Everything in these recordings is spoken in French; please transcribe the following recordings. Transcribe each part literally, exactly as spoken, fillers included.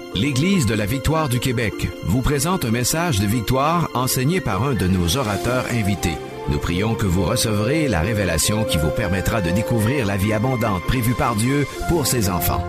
L'Église de la Victoire du Québec vous présente un message de victoire enseigné par un de nos orateurs invités. Nous prions que vous recevrez la révélation qui vous permettra de découvrir la vie abondante prévue par Dieu pour ses enfants.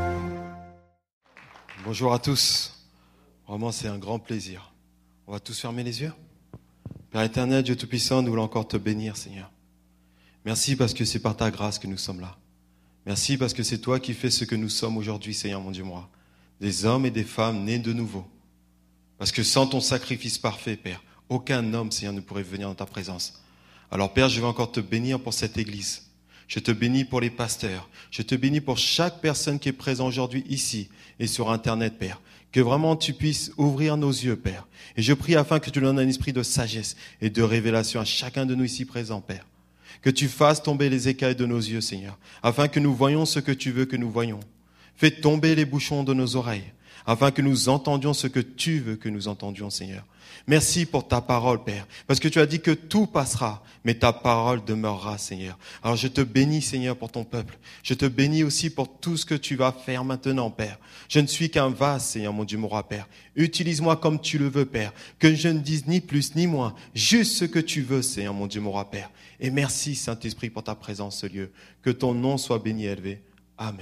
Bonjour à tous. Vraiment, c'est un grand plaisir. On va tous fermer les yeux. Père éternel, Dieu Tout-Puissant, nous voulons encore te bénir, Seigneur. Merci parce que c'est par ta grâce que nous sommes là. Merci parce que c'est toi qui fais ce que nous sommes aujourd'hui, Seigneur mon Dieu, moi. Des hommes et des femmes nés de nouveau. Parce que sans ton sacrifice parfait, Père, aucun homme, Seigneur, ne pourrait venir dans ta présence. Alors, Père, je veux encore te bénir pour cette église. Je te bénis pour les pasteurs. Je te bénis pour chaque personne qui est présente aujourd'hui ici et sur Internet, Père. Que vraiment tu puisses ouvrir nos yeux, Père. Et je prie afin que tu donnes un esprit de sagesse et de révélation à chacun de nous ici présents, Père. Que tu fasses tomber les écailles de nos yeux, Seigneur, afin que nous voyions ce que tu veux que nous voyions. Fais tomber les bouchons de nos oreilles, afin que nous entendions ce que tu veux que nous entendions, Seigneur. Merci pour ta parole, Père, parce que tu as dit que tout passera, mais ta parole demeurera, Seigneur. Alors je te bénis, Seigneur, pour ton peuple. Je te bénis aussi pour tout ce que tu vas faire maintenant, Père. Je ne suis qu'un vase, Seigneur, mon Dieu, mon roi, Père. Utilise-moi comme tu le veux, Père. Que je ne dise ni plus ni moins, juste ce que tu veux, Seigneur, mon Dieu, mon roi, Père. Et merci, Saint-Esprit, pour ta présence, ce lieu. Que ton nom soit béni et élevé. Amen.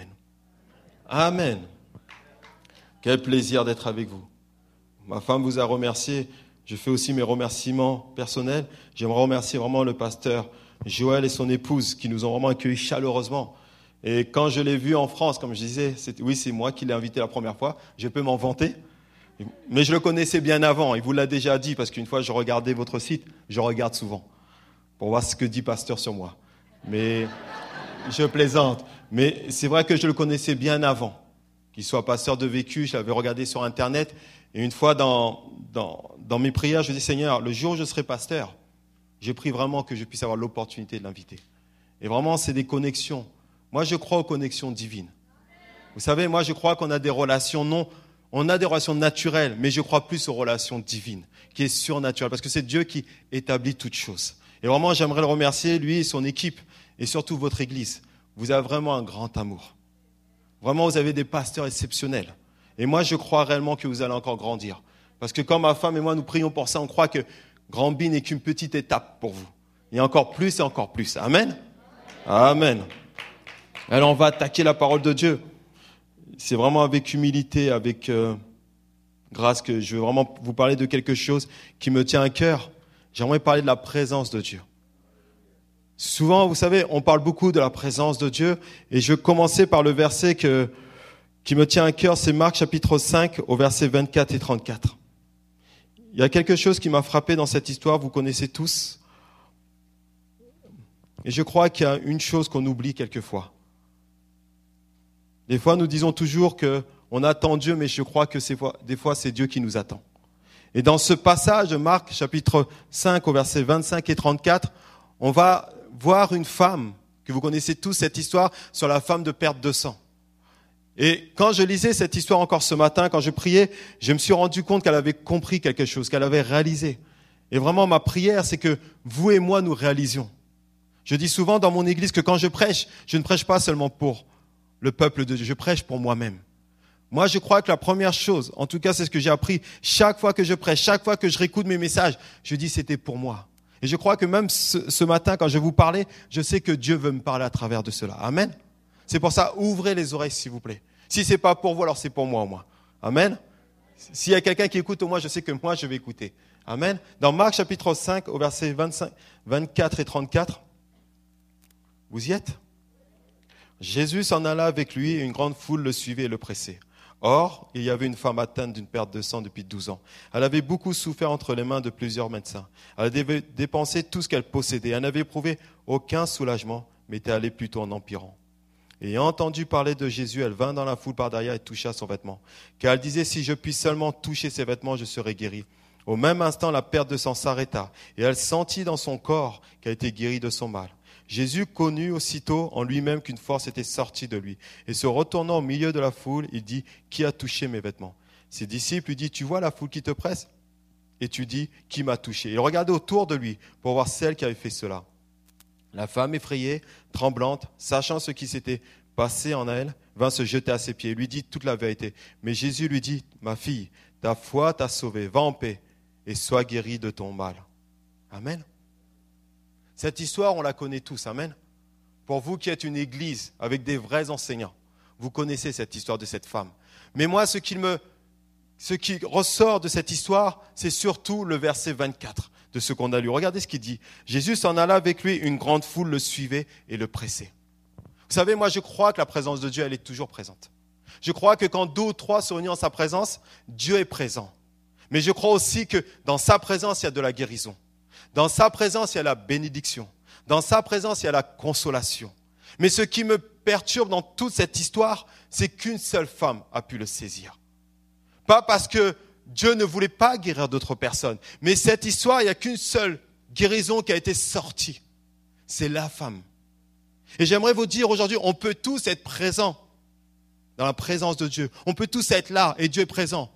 Amen. Quel plaisir d'être avec vous. Ma femme vous a remercié. Je fais aussi mes remerciements personnels. J'aimerais remercier vraiment le pasteur Joël et son épouse qui nous ont vraiment accueillis chaleureusement. Et quand je l'ai vu en France, comme je disais, c'est, oui, c'est moi qui l'ai invité la première fois. Je peux m'en vanter. Mais je le connaissais bien avant. Il vous l'a déjà dit parce qu'une fois, je regardais votre site. Je regarde souvent pour voir ce que dit pasteur sur moi. Mais je plaisante. Mais c'est vrai que je le connaissais bien avant. Qu'il soit pasteur de vécu, je l'avais regardé sur Internet. Et une fois, dans, dans, dans mes prières, je dis, Seigneur, le jour où je serai pasteur, j'ai pris vraiment que je puisse avoir l'opportunité de l'inviter. Et vraiment, c'est des connexions. Moi, je crois aux connexions divines. Vous savez, moi, je crois qu'on a des relations non, on a des relations naturelles, mais je crois plus aux relations divines, qui est surnaturelle, parce que c'est Dieu qui établit toutes choses. Et vraiment, j'aimerais le remercier, lui et son équipe, et surtout votre église. Vous avez vraiment un grand amour. Vraiment, vous avez des pasteurs exceptionnels. Et moi, je crois réellement que vous allez encore grandir. Parce que quand ma femme et moi, nous prions pour ça, on croit que Granby n'est qu'une petite étape pour vous. Il y a encore plus et encore plus. Amen. Amen. Alors, on va attaquer la parole de Dieu. C'est vraiment avec humilité, avec euh, grâce que je veux vraiment vous parler de quelque chose qui me tient à cœur. J'aimerais parler de la présence de Dieu. Souvent, vous savez, on parle beaucoup de la présence de Dieu. Et je vais commencer par le verset que... qui me tient à cœur, c'est Marc chapitre cinq au verset vingt-quatre et trente-quatre. Il y a quelque chose qui m'a frappé dans cette histoire, vous connaissez tous. Et je crois qu'il y a une chose qu'on oublie quelquefois. Des fois, nous disons toujours qu'on attend Dieu, mais je crois que des fois, c'est Dieu qui nous attend. Et dans ce passage de Marc chapitre cinq au verset vingt-cinq et trente-quatre, on va voir une femme, que vous connaissez tous cette histoire, sur la femme de perte de sang. Et quand je lisais cette histoire encore ce matin, quand je priais, je me suis rendu compte qu'elle avait compris quelque chose, qu'elle avait réalisé. Et vraiment, ma prière, c'est que vous et moi, nous réalisions. Je dis souvent dans mon église que quand je prêche, je ne prêche pas seulement pour le peuple de Dieu, je prêche pour moi-même. Moi, je crois que la première chose, en tout cas, c'est ce que j'ai appris, chaque fois que je prêche, chaque fois que je réécoute mes messages, je dis c'était pour moi. Et je crois que même ce, ce matin, quand je vous parlais, je sais que Dieu veut me parler à travers de cela. Amen. C'est pour ça, ouvrez les oreilles, s'il vous plaît. Si c'est pas pour vous, alors c'est pour moi au moins. Amen. S'il y a quelqu'un qui écoute au moins, je sais que moi, je vais écouter. Amen. Dans Marc chapitre cinq, au verset vingt-cinq, vingt-quatre et trente-quatre, vous y êtes? Jésus s'en alla avec lui et une grande foule le suivait et le pressait. Or, il y avait une femme atteinte d'une perte de sang depuis douze ans. Elle avait beaucoup souffert entre les mains de plusieurs médecins. Elle avait dépensé tout ce qu'elle possédait. Elle n'avait éprouvé aucun soulagement, mais était allée plutôt en empirant. Ayant entendu parler de Jésus, elle vint dans la foule par derrière et toucha son vêtement. Car elle disait, si je puis seulement toucher ses vêtements, je serai guérie. Au même instant, la perte de sang s'arrêta, et elle sentit dans son corps qu'elle était guérie de son mal. Jésus connut aussitôt en lui-même qu'une force était sortie de lui. Et se retournant au milieu de la foule, il dit, qui a touché mes vêtements? Ses disciples lui disent, tu vois la foule qui te presse? Et tu dis, qui m'a touché? Il regardait autour de lui pour voir celle qui avait fait cela. La femme effrayée, tremblante, sachant ce qui s'était passé en elle, vint se jeter à ses pieds. Il lui dit toute la vérité. Mais Jésus lui dit, ma fille, ta foi t'a sauvée, va en paix et sois guérie de ton mal. Amen. Cette histoire, on la connaît tous. Amen. Pour vous qui êtes une église avec des vrais enseignants, vous connaissez cette histoire de cette femme. Mais moi, ce qui, me, ce qui ressort de cette histoire, c'est surtout le verset vingt-quatre de ce qu'on a lu. Regardez ce qu'il dit. Jésus s'en alla avec lui, une grande foule le suivait et le pressait. Vous savez, moi, je crois que la présence de Dieu, elle est toujours présente. Je crois que quand deux ou trois sont unis en sa présence, Dieu est présent. Mais je crois aussi que dans sa présence, il y a de la guérison. Dans sa présence, il y a la bénédiction. Dans sa présence, il y a la consolation. Mais ce qui me perturbe dans toute cette histoire, c'est qu'une seule femme a pu le saisir. Pas parce que Dieu ne voulait pas guérir d'autres personnes, mais cette histoire, il n'y a qu'une seule guérison qui a été sortie. C'est la femme. Et j'aimerais vous dire aujourd'hui, on peut tous être présents dans la présence de Dieu. On peut tous être là et Dieu est présent.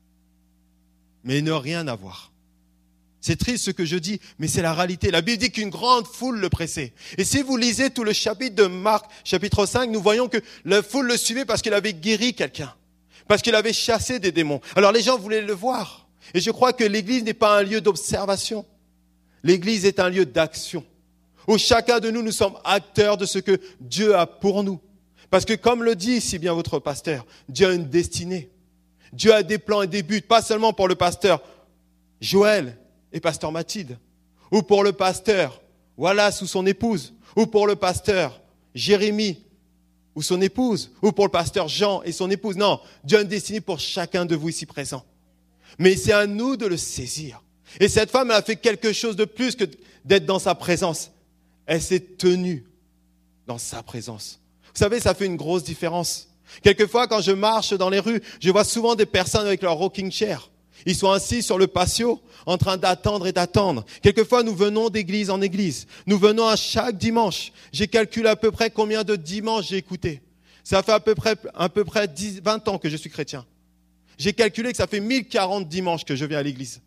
Mais ne rien avoir. C'est triste ce que je dis, mais c'est la réalité. La Bible dit qu'une grande foule le pressait. Et si vous lisez tout le chapitre de Marc, chapitre cinq, nous voyons que la foule le suivait parce qu'il avait guéri quelqu'un, parce qu'il avait chassé des démons. Alors les gens voulaient le voir. Et je crois que l'église n'est pas un lieu d'observation. L'église est un lieu d'action, où chacun de nous, nous sommes acteurs de ce que Dieu a pour nous. Parce que comme le dit si bien votre pasteur, Dieu a une destinée. Dieu a des plans et des buts, pas seulement pour le pasteur Joël et pasteur Mathilde, ou pour le pasteur Wallace ou son épouse, ou pour le pasteur Jérémie ou son épouse, ou pour le pasteur Jean et son épouse. Non, Dieu a une destinée pour chacun de vous ici présents. Mais c'est à nous de le saisir. Et cette femme, elle a fait quelque chose de plus que d'être dans sa présence. Elle s'est tenue dans sa présence. Vous savez, ça fait une grosse différence. Quelquefois, quand je marche dans les rues, je vois souvent des personnes avec leur rocking chair. Ils sont assis sur le patio, en train d'attendre et d'attendre. Quelquefois, nous venons d'église en église. Nous venons à chaque dimanche. J'ai calculé à peu près combien de dimanches j'ai écouté. Ça fait à peu près, à peu près dix, vingt ans que je suis chrétien. J'ai calculé que ça fait mille quarante dimanches que je viens à l'église.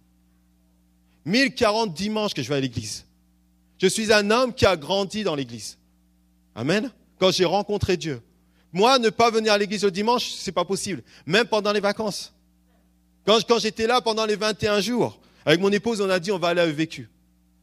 mille quarante dimanches que je vais à l'église. Je suis un homme qui a grandi dans l'église. Amen. Quand j'ai rencontré Dieu. Moi, ne pas venir à l'église le dimanche, c'est pas possible. Même pendant les vacances. Quand, quand j'étais là pendant les vingt et un jours, avec mon épouse, on a dit on va aller à E V Q.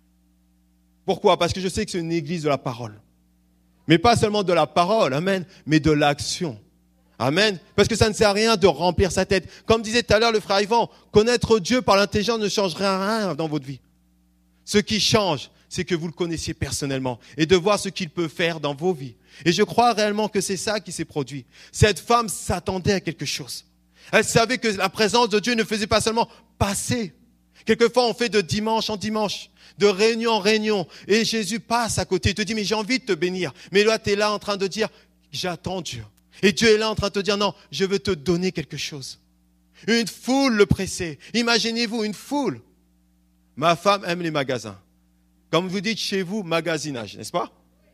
Pourquoi? Parce que je sais que c'est une église de la parole. Mais pas seulement de la parole, amen, mais de l'action. Amen. Parce que ça ne sert à rien de remplir sa tête. Comme disait tout à l'heure le frère Yvan, connaître Dieu par l'intelligence ne changerait rien dans votre vie. Ce qui change, c'est que vous le connaissiez personnellement et de voir ce qu'il peut faire dans vos vies. Et je crois réellement que c'est ça qui s'est produit. Cette femme s'attendait à quelque chose. Elle savait que la présence de Dieu ne faisait pas seulement passer. Quelquefois, on fait de dimanche en dimanche, de réunion en réunion, et Jésus passe à côté. Il te dit, mais j'ai envie de te bénir. Mais là, tu es là en train de dire, j'attends Dieu. Et Dieu est là en train de te dire, non, je veux te donner quelque chose. Une foule le pressait. Imaginez-vous, une foule. Ma femme aime les magasins. Comme vous dites chez vous, magasinage, n'est-ce pas?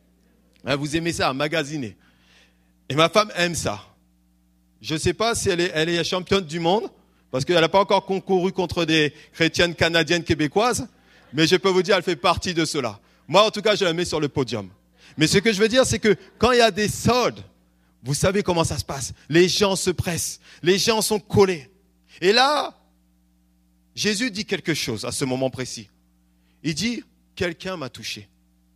Vous aimez ça, magasiner. Et ma femme aime ça. Je ne sais pas si elle est, elle est championne du monde, parce qu'elle n'a pas encore concouru contre des chrétiennes canadiennes québécoises, mais je peux vous dire, elle fait partie de cela. Moi, en tout cas, je la mets sur le podium. Mais ce que je veux dire, c'est que quand il y a des soldes, vous savez comment ça se passe. Les gens se pressent, les gens sont collés. Et là, Jésus dit quelque chose à ce moment précis. Il dit, quelqu'un m'a touché.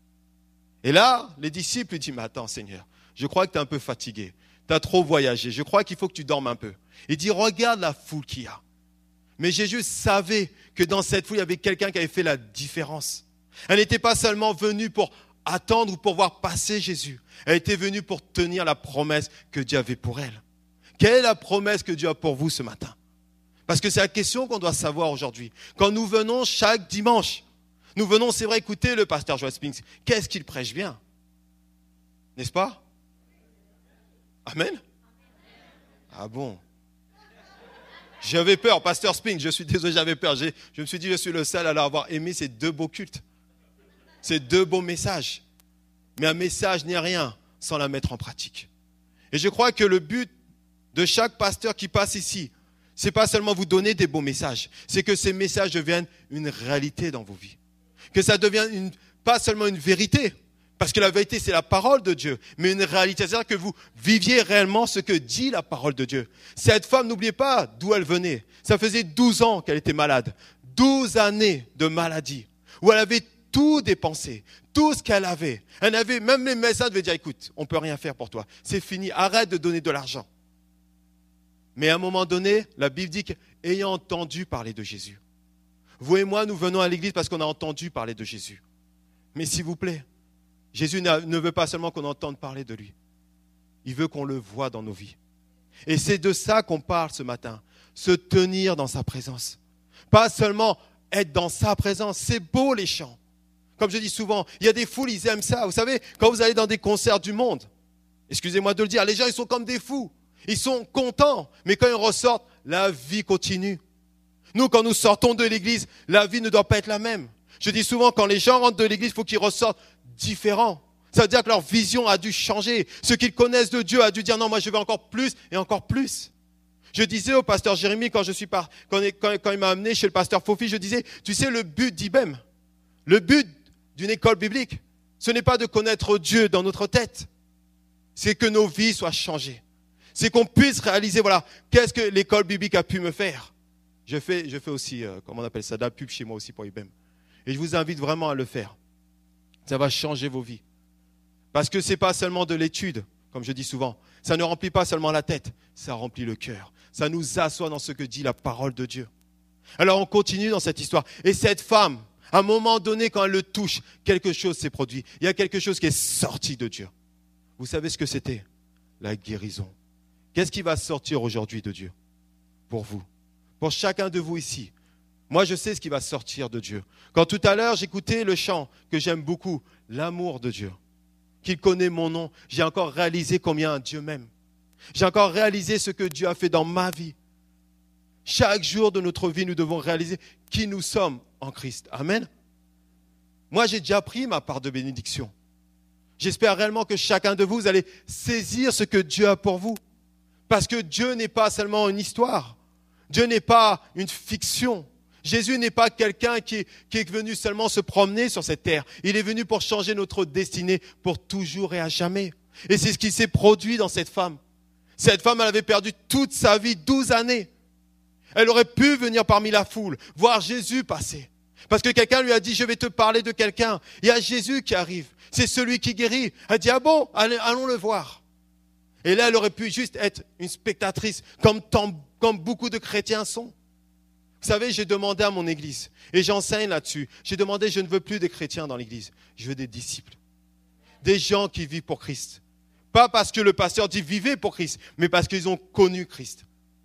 Et là, les disciples lui disent, mais attends Seigneur, je crois que tu es un peu fatigué. Tu as trop voyagé. Je crois qu'il faut que tu dormes un peu. Il dit, regarde la foule qu'il y a. Mais Jésus savait que dans cette foule, il y avait quelqu'un qui avait fait la différence. Elle n'était pas seulement venue pour attendre ou pour voir passer Jésus. Elle était venue pour tenir la promesse que Dieu avait pour elle. Quelle est la promesse que Dieu a pour vous ce matin? Parce que c'est la question qu'on doit savoir aujourd'hui. Quand nous venons chaque dimanche, nous venons, c'est vrai, écouter le pasteur Joel Spinks. Qu'est-ce qu'il prêche bien? N'est-ce pas? Amen. Ah bon? J'avais peur, pasteur Spinks, je suis désolé, j'avais peur. J'ai, je me suis dit, je suis le seul à avoir aimé ces deux beaux cultes. Ces deux beaux messages. Mais un message n'est rien sans la mettre en pratique. Et je crois que le but de chaque pasteur qui passe ici, c'est pas seulement vous donner des beaux messages, c'est que ces messages deviennent une réalité dans vos vies. Que ça devienne une, pas seulement une vérité, Parce que la vérité, c'est la parole de Dieu. Mais une réalité, c'est-à-dire que vous viviez réellement ce que dit la parole de Dieu. Cette femme, n'oubliez pas d'où elle venait. Ça faisait douze ans qu'elle était malade. douze années de maladie. Où elle avait tout dépensé. Tout ce qu'elle avait. Elle avait, même les médecins devaient dire, écoute, on ne peut rien faire pour toi. C'est fini, arrête de donner de l'argent. Mais à un moment donné, la Bible dit qu'ayant entendu parler de Jésus. Vous et moi, nous venons à l'église parce qu'on a entendu parler de Jésus. Mais s'il vous plaît, Jésus ne veut pas seulement qu'on entende parler de lui. Il veut qu'on le voie dans nos vies. Et c'est de ça qu'on parle ce matin. Se tenir dans sa présence. Pas seulement être dans sa présence. C'est beau les chants. Comme je dis souvent, il y a des foules, ils aiment ça. Vous savez, quand vous allez dans des concerts du monde, excusez-moi de le dire, les gens ils sont comme des fous. Ils sont contents. Mais quand ils ressortent, la vie continue. Nous, quand nous sortons de l'église, la vie ne doit pas être la même. Je dis souvent, quand les gens rentrent de l'église, il faut qu'ils ressortent différents. Ça veut dire que leur vision a dû changer. Ce qu'ils connaissent de Dieu a dû dire non, moi je veux encore plus et encore plus. Je disais au pasteur Jérémie quand je suis par, quand, quand, quand il m'a amené chez le pasteur Fofi, je disais, tu sais le but d'I B E M, le but d'une école biblique, ce n'est pas de connaître Dieu dans notre tête, c'est que nos vies soient changées. C'est qu'on puisse réaliser, voilà, qu'est-ce que l'école biblique a pu me faire. Je fais, je fais aussi, euh, comment on appelle ça, de la pub chez moi aussi pour I B E M. Et je vous invite vraiment à le faire. Ça va changer vos vies. Parce que ce n'est pas seulement de l'étude, comme je dis souvent. Ça ne remplit pas seulement la tête, ça remplit le cœur. Ça nous assoit dans ce que dit la parole de Dieu. Alors on continue dans cette histoire. Et cette femme, à un moment donné, quand elle le touche, quelque chose s'est produit. Il y a quelque chose qui est sorti de Dieu. Vous savez ce que c'était? La guérison. Qu'est-ce qui va sortir aujourd'hui de Dieu? Pour vous. Pour chacun de vous ici. Moi, je sais ce qui va sortir de Dieu. Quand tout à l'heure, j'écoutais le chant que j'aime beaucoup, l'amour de Dieu, qu'il connaît mon nom, j'ai encore réalisé combien Dieu m'aime. J'ai encore réalisé ce que Dieu a fait dans ma vie. Chaque jour de notre vie, nous devons réaliser qui nous sommes en Christ. Amen. Moi, j'ai déjà pris ma part de bénédiction. J'espère réellement que chacun de vous, vous allez saisir ce que Dieu a pour vous. Parce que Dieu n'est pas seulement une histoire. Dieu n'est pas une fiction. Jésus n'est pas quelqu'un qui est, qui est venu seulement se promener sur cette terre. Il est venu pour changer notre destinée pour toujours et à jamais. Et c'est ce qui s'est produit dans cette femme. Cette femme, elle avait perdu toute sa vie, douze années. Elle aurait pu venir parmi la foule, voir Jésus passer. Parce que quelqu'un lui a dit, je vais te parler de quelqu'un. Il y a Jésus qui arrive. C'est celui qui guérit. Elle dit, ah bon, allez, allons le voir. Et là, elle aurait pu juste être une spectatrice, comme, tant, comme beaucoup de chrétiens sont. Vous savez, j'ai demandé à mon église, et j'enseigne là-dessus, j'ai demandé, je ne veux plus des chrétiens dans l'église, je veux des disciples. Des gens qui vivent pour Christ. Pas parce que le pasteur dit vivez pour Christ, mais parce qu'ils ont connu Christ.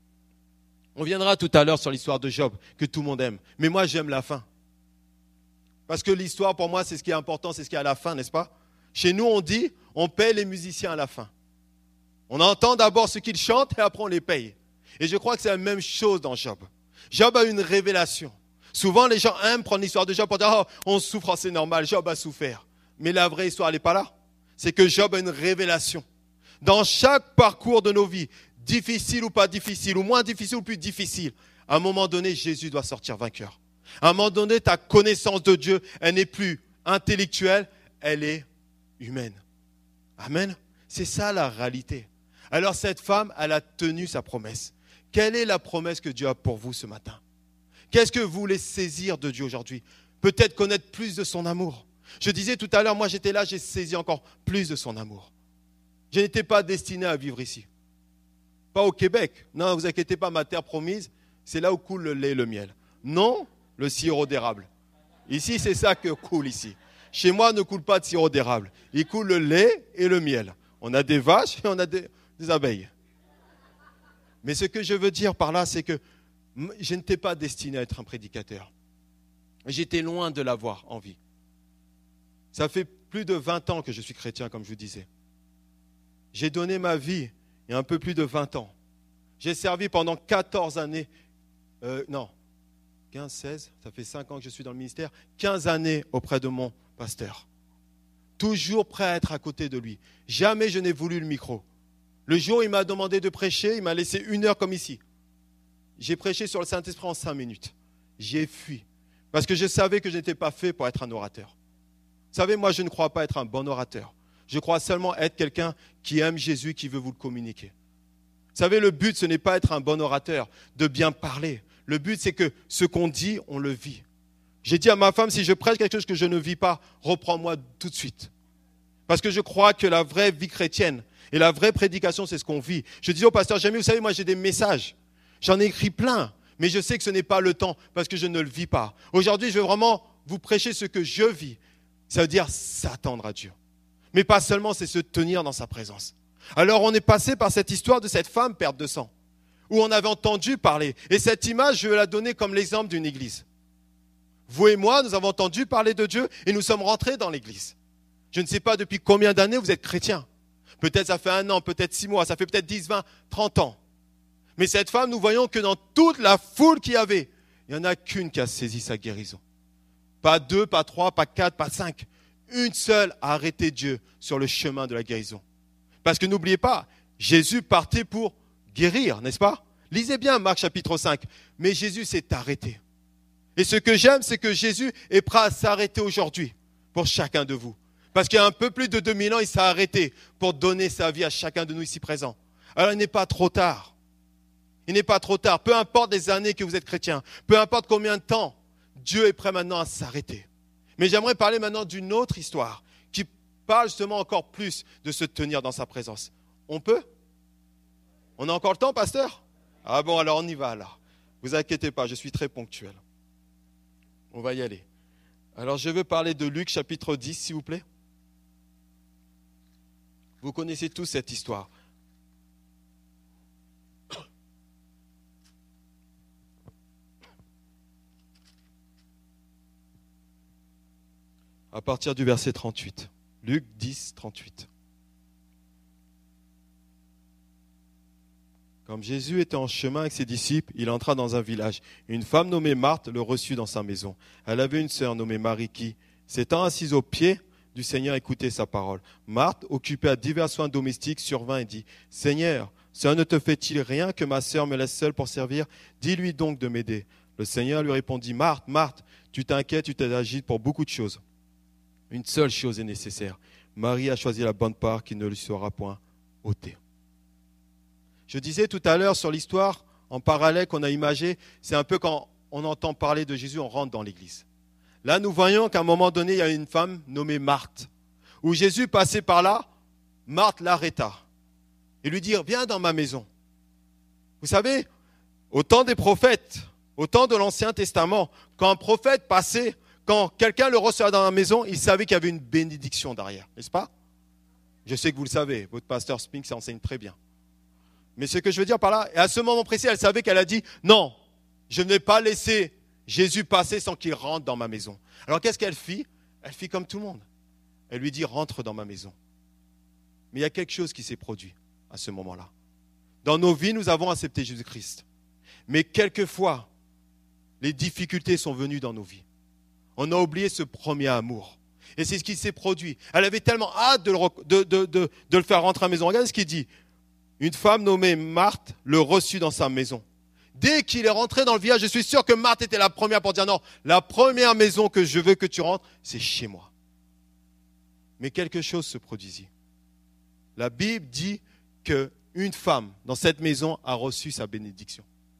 On viendra tout à l'heure sur l'histoire de Job, que tout le monde aime. Mais moi, j'aime la fin. Parce que l'histoire, pour moi, c'est ce qui est important, c'est ce qui est à la fin, n'est-ce pas? Chez nous, on dit, on paie les musiciens à la fin. On entend d'abord ce qu'ils chantent et après on les paye. Et je crois que c'est la même chose dans Job. Job a une révélation. Souvent, les gens aiment prendre l'histoire de Job pour dire « Oh, on souffre, c'est normal, Job a souffert. » Mais la vraie histoire, elle n'est pas là. C'est que Job a une révélation. Dans chaque parcours de nos vies, difficile ou pas difficile, ou moins difficile ou plus difficile, à un moment donné, Jésus doit sortir vainqueur. À un moment donné, ta connaissance de Dieu, elle n'est plus intellectuelle, elle est humaine. Amen. C'est ça la réalité. Alors cette femme, elle a tenu sa promesse. Quelle est la promesse que Dieu a pour vous ce matin? Qu'est-ce que vous voulez saisir de Dieu aujourd'hui? Peut-être connaître plus de son amour. Je disais tout à l'heure, moi j'étais là, j'ai saisi encore plus de son amour. Je n'étais pas destiné à vivre ici. Pas au Québec. Non, ne vous inquiétez pas, ma terre promise, c'est là où coule le lait et le miel. Non, le sirop d'érable. Ici, c'est ça que coule ici. Chez moi, ne coule pas de sirop d'érable. Il coule le lait et le miel. On a des vaches et on a des, des abeilles. Mais ce que je veux dire par là, c'est que je n'étais pas destiné à être un prédicateur. J'étais loin de l'avoir en vie. Ça fait plus de vingt ans que je suis chrétien, comme je vous disais. J'ai donné ma vie il y a un peu plus de vingt ans. J'ai servi pendant quatorze années, euh, non, quinze, seize, ça fait cinq ans que je suis dans le ministère, quinze années auprès de mon pasteur. Toujours prêt à être à côté de lui. Jamais je n'ai voulu le micro. Le jour où il m'a demandé de prêcher, il m'a laissé une heure comme ici. J'ai prêché sur le Saint-Esprit en cinq minutes. J'ai fui. Parce que je savais que je n'étais pas fait pour être un orateur. Vous savez, moi, je ne crois pas être un bon orateur. Je crois seulement être quelqu'un qui aime Jésus, qui veut vous le communiquer. Vous savez, le but, ce n'est pas être un bon orateur, de bien parler. Le but, c'est que ce qu'on dit, on le vit. J'ai dit à ma femme, si je prêche quelque chose que je ne vis pas, reprends-moi tout de suite. Parce que je crois que la vraie vie chrétienne et la vraie prédication, c'est ce qu'on vit. Je dis au pasteur Jamie, vous savez, moi, j'ai des messages. J'en ai écrit plein, mais je sais que ce n'est pas le temps parce que je ne le vis pas. Aujourd'hui, je veux vraiment vous prêcher ce que je vis. Ça veut dire s'attendre à Dieu. Mais pas seulement, c'est se tenir dans sa présence. Alors on est passé par cette histoire de cette femme perte de sang, où on avait entendu parler. Et cette image, je vais la donner comme l'exemple d'une église. Vous et moi, nous avons entendu parler de Dieu et nous sommes rentrés dans l'église. Je ne sais pas depuis combien d'années vous êtes chrétiens. Peut-être ça fait un an, peut-être six mois, ça fait peut-être dix, vingt, trente ans. Mais cette femme, nous voyons que dans toute la foule qu'il y avait, il n'y en a qu'une qui a saisi sa guérison. Pas deux, pas trois, pas quatre, pas cinq. Une seule a arrêté Dieu sur le chemin de la guérison. Parce que n'oubliez pas, Jésus partait pour guérir, n'est-ce pas? Lisez bien Marc chapitre cinq. Mais Jésus s'est arrêté. Et ce que j'aime, c'est que Jésus est prêt à s'arrêter aujourd'hui pour chacun de vous. Parce qu'il y a un peu plus de deux mille ans, il s'est arrêté pour donner sa vie à chacun de nous ici présents. Alors il n'est pas trop tard. Il n'est pas trop tard. Peu importe les années que vous êtes chrétien, peu importe combien de temps, Dieu est prêt maintenant à s'arrêter. Mais j'aimerais parler maintenant d'une autre histoire qui parle justement encore plus de se tenir dans sa présence. On peut? On a encore le temps, pasteur? Ah bon, alors on y va alors. Vous inquiétez pas, je suis très ponctuel. On va y aller. Alors je veux parler de Luc chapitre dix, s'il vous plaît. Vous connaissez tous cette histoire. À partir du verset trente-huit. Luc dix, trente-huit. Comme Jésus était en chemin avec ses disciples, il entra dans un village. Une femme nommée Marthe le reçut dans sa maison. Elle avait une sœur nommée Marie qui, s'étant assise aux pieds du Seigneur, écoutait sa parole. Marthe, occupée à divers soins domestiques, survint et dit, « Seigneur, cela ne te fait-il rien que ma sœur me laisse seule pour servir? Dis-lui donc de m'aider. » Le Seigneur lui répondit, « Marthe, Marthe, tu t'inquiètes, tu t'agites pour beaucoup de choses. Une seule chose est nécessaire. Marie a choisi la bonne part qui ne lui sera point ôtée. » Je disais tout à l'heure sur l'histoire en parallèle qu'on a imagé, c'est un peu quand on entend parler de Jésus, on rentre dans l'église. Là, nous voyons qu'à un moment donné, il y a une femme nommée Marthe, où Jésus passait par là, Marthe l'arrêta et lui dit, viens dans ma maison. Vous savez, au temps des prophètes, au temps de l'Ancien Testament, quand un prophète passait, quand quelqu'un le recevait dans la maison, il savait qu'il y avait une bénédiction derrière, n'est-ce pas? Je sais que vous le savez, votre pasteur Spink s'enseigne très bien. Mais ce que je veux dire par là, et à ce moment précis, elle savait qu'elle a dit, non, je ne vais pas laisser Jésus passer sans qu'il rentre dans ma maison. Alors qu'est-ce qu'elle fit? Elle fit comme tout le monde. Elle lui dit, rentre dans ma maison. Mais il y a quelque chose qui s'est produit à ce moment-là. Dans nos vies, nous avons accepté Jésus-Christ. Mais quelquefois, les difficultés sont venues dans nos vies. On a oublié ce premier amour. Et c'est ce qui s'est produit. Elle avait tellement hâte de le, de, de, de, de le faire rentrer à la maison. Regardez ce qu'il dit. Une femme nommée Marthe le reçut dans sa maison. Dès qu'il est rentré dans le village, je suis sûr que Marthe était la première pour dire non, la première maison que je veux que tu rentres, c'est chez moi. Mais quelque chose se produisit. La Bible dit qu'une femme dans cette maison a reçu sa bénédiction.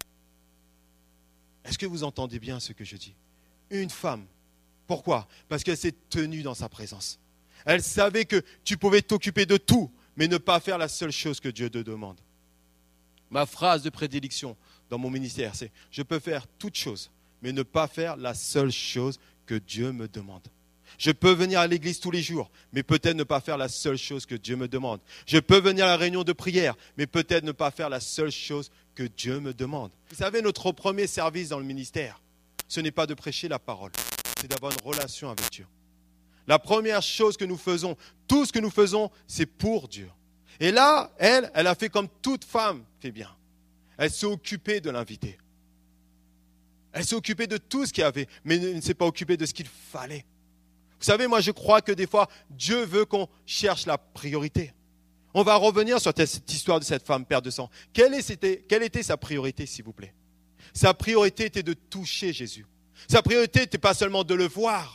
Est-ce que vous entendez bien ce que je dis? Une femme. Pourquoi? Parce qu'elle s'est tenue dans sa présence. Elle savait que tu pouvais t'occuper de tout, mais ne pas faire la seule chose que Dieu te demande. Ma phrase de prédilection dans mon ministère, c'est « Je peux faire toute chose, mais ne pas faire la seule chose que Dieu me demande. » Je peux venir à l'église tous les jours, mais peut-être ne pas faire la seule chose que Dieu me demande. Je peux venir à la réunion de prière, mais peut-être ne pas faire la seule chose que Dieu me demande. Vous savez, notre premier service dans le ministère, ce n'est pas de prêcher la parole, c'est d'avoir une relation avec Dieu. La première chose que nous faisons, tout ce que nous faisons, c'est pour Dieu. Et là, elle, elle a fait comme toute femme fait bien. Elle s'est occupée de l'invité. Elle s'est occupée de tout ce qu'il y avait, mais ne s'est pas occupée de ce qu'il fallait. Vous savez, moi je crois que des fois, Dieu veut qu'on cherche la priorité. On va revenir sur cette histoire de cette femme perte de sang. Quelle était, quelle était sa priorité, s'il vous plaît? Sa priorité était de toucher Jésus. Sa priorité n'était pas seulement de le voir,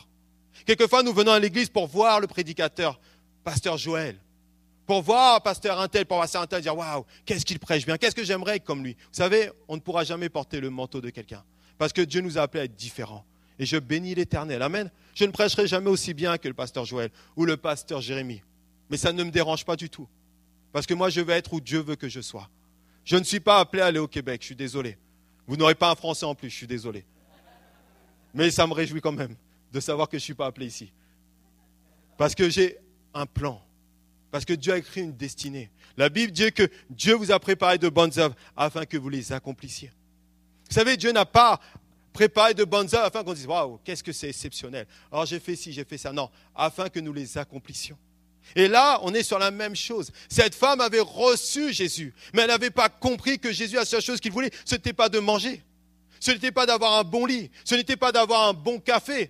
Quelquefois, nous venons à l'église pour voir le prédicateur, pasteur Joël. Pour voir pasteur Intel, pour voir pasteur Intel, dire waouh, qu'est-ce qu'il prêche bien, qu'est-ce que j'aimerais être comme lui. Vous savez, on ne pourra jamais porter le manteau de quelqu'un. Parce que Dieu nous a appelés à être différents. Et je bénis l'Éternel. Amen. Je ne prêcherai jamais aussi bien que le pasteur Joël ou le pasteur Jérémie. Mais ça ne me dérange pas du tout. Parce que moi, je veux être où Dieu veut que je sois. Je ne suis pas appelé à aller au Québec, je suis désolé. Vous n'aurez pas un Français en plus, je suis désolé. Mais ça me réjouit quand même de savoir que je ne suis pas appelé ici. Parce que j'ai un plan. Parce que Dieu a écrit une destinée. La Bible dit que Dieu vous a préparé de bonnes œuvres afin que vous les accomplissiez. Vous savez, Dieu n'a pas préparé de bonnes œuvres afin qu'on dise « Waouh, qu'est-ce que c'est exceptionnel. Alors j'ai fait ci, j'ai fait ça. » Non, afin que nous les accomplissions. Et là, on est sur la même chose. Cette femme avait reçu Jésus, mais elle n'avait pas compris que Jésus, la seule chose qu'il voulait, ce n'était pas de manger. Ce n'était pas d'avoir un bon lit. Ce n'était pas d'avoir un bon café.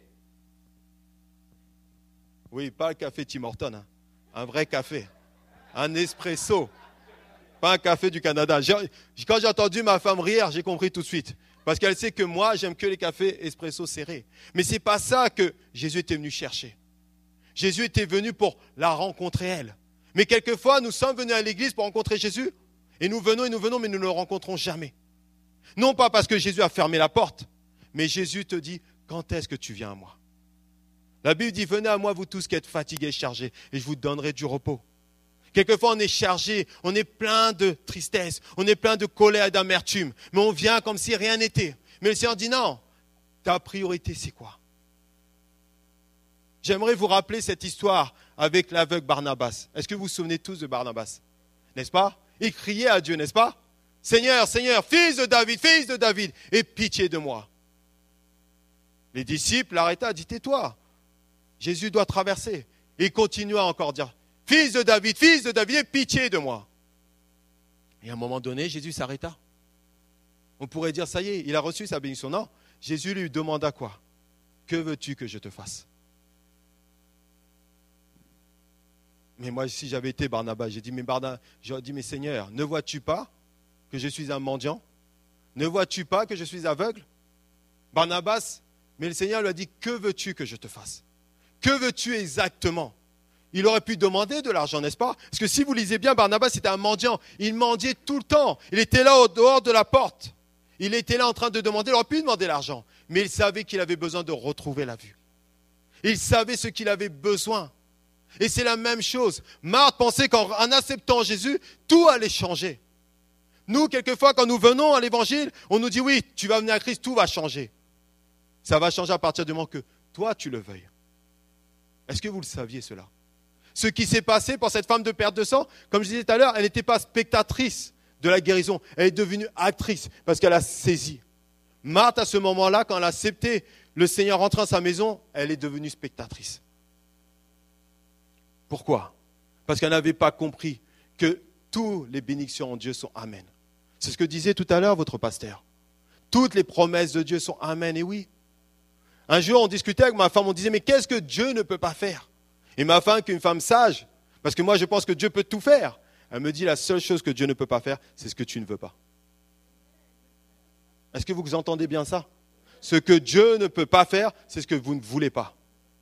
Oui, pas le café Tim Hortons, hein. Un vrai café. Un espresso. Pas un café du Canada. J'ai, quand j'ai entendu ma femme rire, j'ai compris tout de suite. Parce qu'elle sait que moi, j'aime que les cafés espresso serrés. Mais ce n'est pas ça que Jésus était venu chercher. Jésus était venu pour la rencontrer elle. Mais quelquefois, nous sommes venus à l'église pour rencontrer Jésus. Et nous venons et nous venons, mais nous ne le rencontrons jamais. Non pas parce que Jésus a fermé la porte, mais Jésus te dit, quand est-ce que tu viens à moi ? La Bible dit, venez à moi vous tous qui êtes fatigués et chargés, et je vous donnerai du repos. Quelquefois on est chargé, on est plein de tristesse, on est plein de colère et d'amertume, mais on vient comme si rien n'était. Mais le Seigneur dit non, ta priorité c'est quoi ? J'aimerais vous rappeler cette histoire avec l'aveugle Barnabas. Est-ce que vous vous souvenez tous de Barnabas ? N'est-ce pas ? Il criait à Dieu, n'est-ce pas ? Seigneur, Seigneur, fils de David, fils de David, aie pitié de moi. Les disciples l'arrêtaient, dit tais-toi. Jésus doit traverser. Et il continua encore à dire, fils de David, fils de David, aie pitié de moi. Et à un moment donné, Jésus s'arrêta. On pourrait dire, ça y est, il a reçu sa bénédiction. Non, Jésus lui demanda quoi ? Que veux-tu que je te fasse ? Mais moi, si j'avais été Barnabas, j'ai dit, mais Barnabas, j'aurais dit, mais Seigneur, ne vois-tu pas que je suis un mendiant ? Ne vois-tu pas que je suis aveugle ? Barnabas, mais le Seigneur lui a dit, que veux-tu que je te fasse ? Que veux-tu exactement ? Il aurait pu demander de l'argent, n'est-ce pas ? Parce que si vous lisez bien, Barnabas était un mendiant. Il mendiait tout le temps. Il était là au dehors de la porte. Il était là en train de demander, il aurait pu demander l'argent. Mais il savait qu'il avait besoin de retrouver la vue. Il savait ce qu'il avait besoin. Et c'est la même chose. Marthe pensait qu'en en acceptant Jésus, tout allait changer. Nous, quelquefois, quand nous venons à l'évangile, on nous dit oui, tu vas venir à Christ, tout va changer. Ça va changer à partir du moment que toi, tu le veuilles. Est-ce que vous le saviez cela ? Ce qui s'est passé pour cette femme de perte de sang, comme je disais tout à l'heure, elle n'était pas spectatrice de la guérison. Elle est devenue actrice parce qu'elle a saisi. Marthe, à ce moment-là, quand elle a accepté le Seigneur rentrer dans sa maison, elle est devenue spectatrice. Pourquoi ? Parce qu'elle n'avait pas compris que toutes les bénédictions en Dieu sont Amen. C'est ce que disait tout à l'heure votre pasteur. Toutes les promesses de Dieu sont Amen, et oui. Un jour, on discutait avec ma femme, on disait, mais qu'est-ce que Dieu ne peut pas faire ? Et ma femme, qui est une femme sage, parce que moi je pense que Dieu peut tout faire, elle me dit, la seule chose que Dieu ne peut pas faire, c'est ce que tu ne veux pas. Est-ce que vous entendez bien ça ? Ce que Dieu ne peut pas faire, c'est ce que vous ne voulez pas.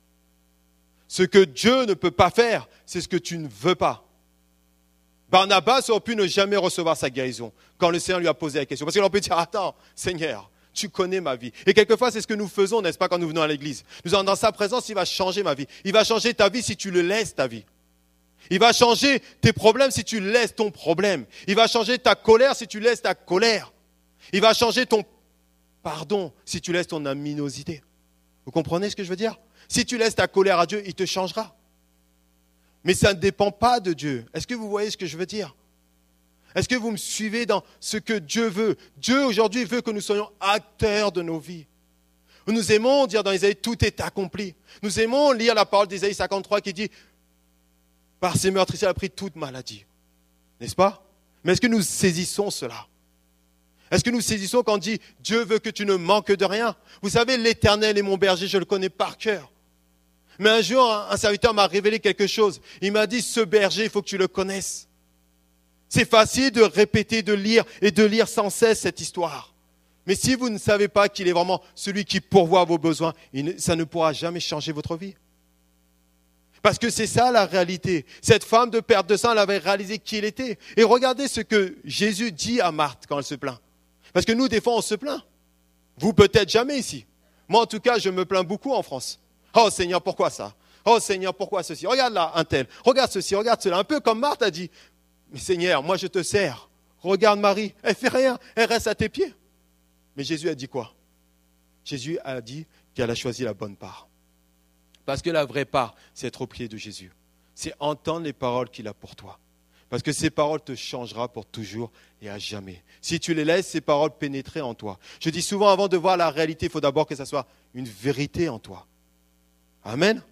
Ce que Dieu ne peut pas faire, c'est ce que tu ne veux pas. Barnabas aurait pu ne jamais recevoir sa guérison quand le Seigneur lui a posé la question. Parce qu'il aurait pu dire, attends, Seigneur, tu connais ma vie. Et quelquefois, c'est ce que nous faisons, n'est-ce pas, quand nous venons à l'église. Nous allons dans sa présence, il va changer ma vie. Il va changer ta vie si tu le laisses, ta vie. Il va changer tes problèmes si tu laisses ton problème. Il va changer ta colère si tu laisses ta colère. Il va changer ton pardon si tu laisses ton aminosité. Vous comprenez ce que je veux dire ? Si tu laisses ta colère à Dieu, il te changera. Mais ça ne dépend pas de Dieu. Est-ce que vous voyez ce que je veux dire ? Est-ce que vous me suivez dans ce que Dieu veut ? Dieu, aujourd'hui, veut que nous soyons acteurs de nos vies. Nous aimons dire dans Isaïe, tout est accompli. Nous aimons lire la parole d'Isaïe cinquante-trois qui dit, par ses meurtrissures, il a pris toute maladie. N'est-ce pas ? Mais est-ce que nous saisissons cela ? Est-ce que nous saisissons quand on dit, Dieu veut que tu ne manques de rien ? Vous savez, l'Éternel est mon berger, je le connais par cœur. Mais un jour, un serviteur m'a révélé quelque chose. Il m'a dit, ce berger, il faut que tu le connaisses. C'est facile de répéter, de lire et de lire sans cesse cette histoire. Mais si vous ne savez pas qu'il est vraiment celui qui pourvoit vos besoins, ça ne pourra jamais changer votre vie. Parce que c'est ça la réalité. Cette femme de perte de sang, elle avait réalisé qui elle était. Et regardez ce que Jésus dit à Marthe quand elle se plaint. Parce que nous, des fois, on se plaint. Vous, peut-être jamais ici. Moi, en tout cas, je me plains beaucoup en France. Oh Seigneur, pourquoi ça? Oh Seigneur, pourquoi ceci? Regarde là, un tel. Regarde ceci, regarde cela. Un peu comme Marthe a dit. Mais Seigneur, moi je te sers. Regarde Marie, elle fait rien, elle reste à tes pieds. Mais Jésus a dit quoi? Jésus a dit qu'elle a choisi la bonne part. Parce que la vraie part, c'est être au pied de Jésus. C'est entendre les paroles qu'il a pour toi. Parce que ces paroles te changeront pour toujours et à jamais. Si tu les laisses, ces paroles pénétrer en toi. Je dis souvent, avant de voir la réalité, il faut d'abord que ça soit une vérité en toi. Amen.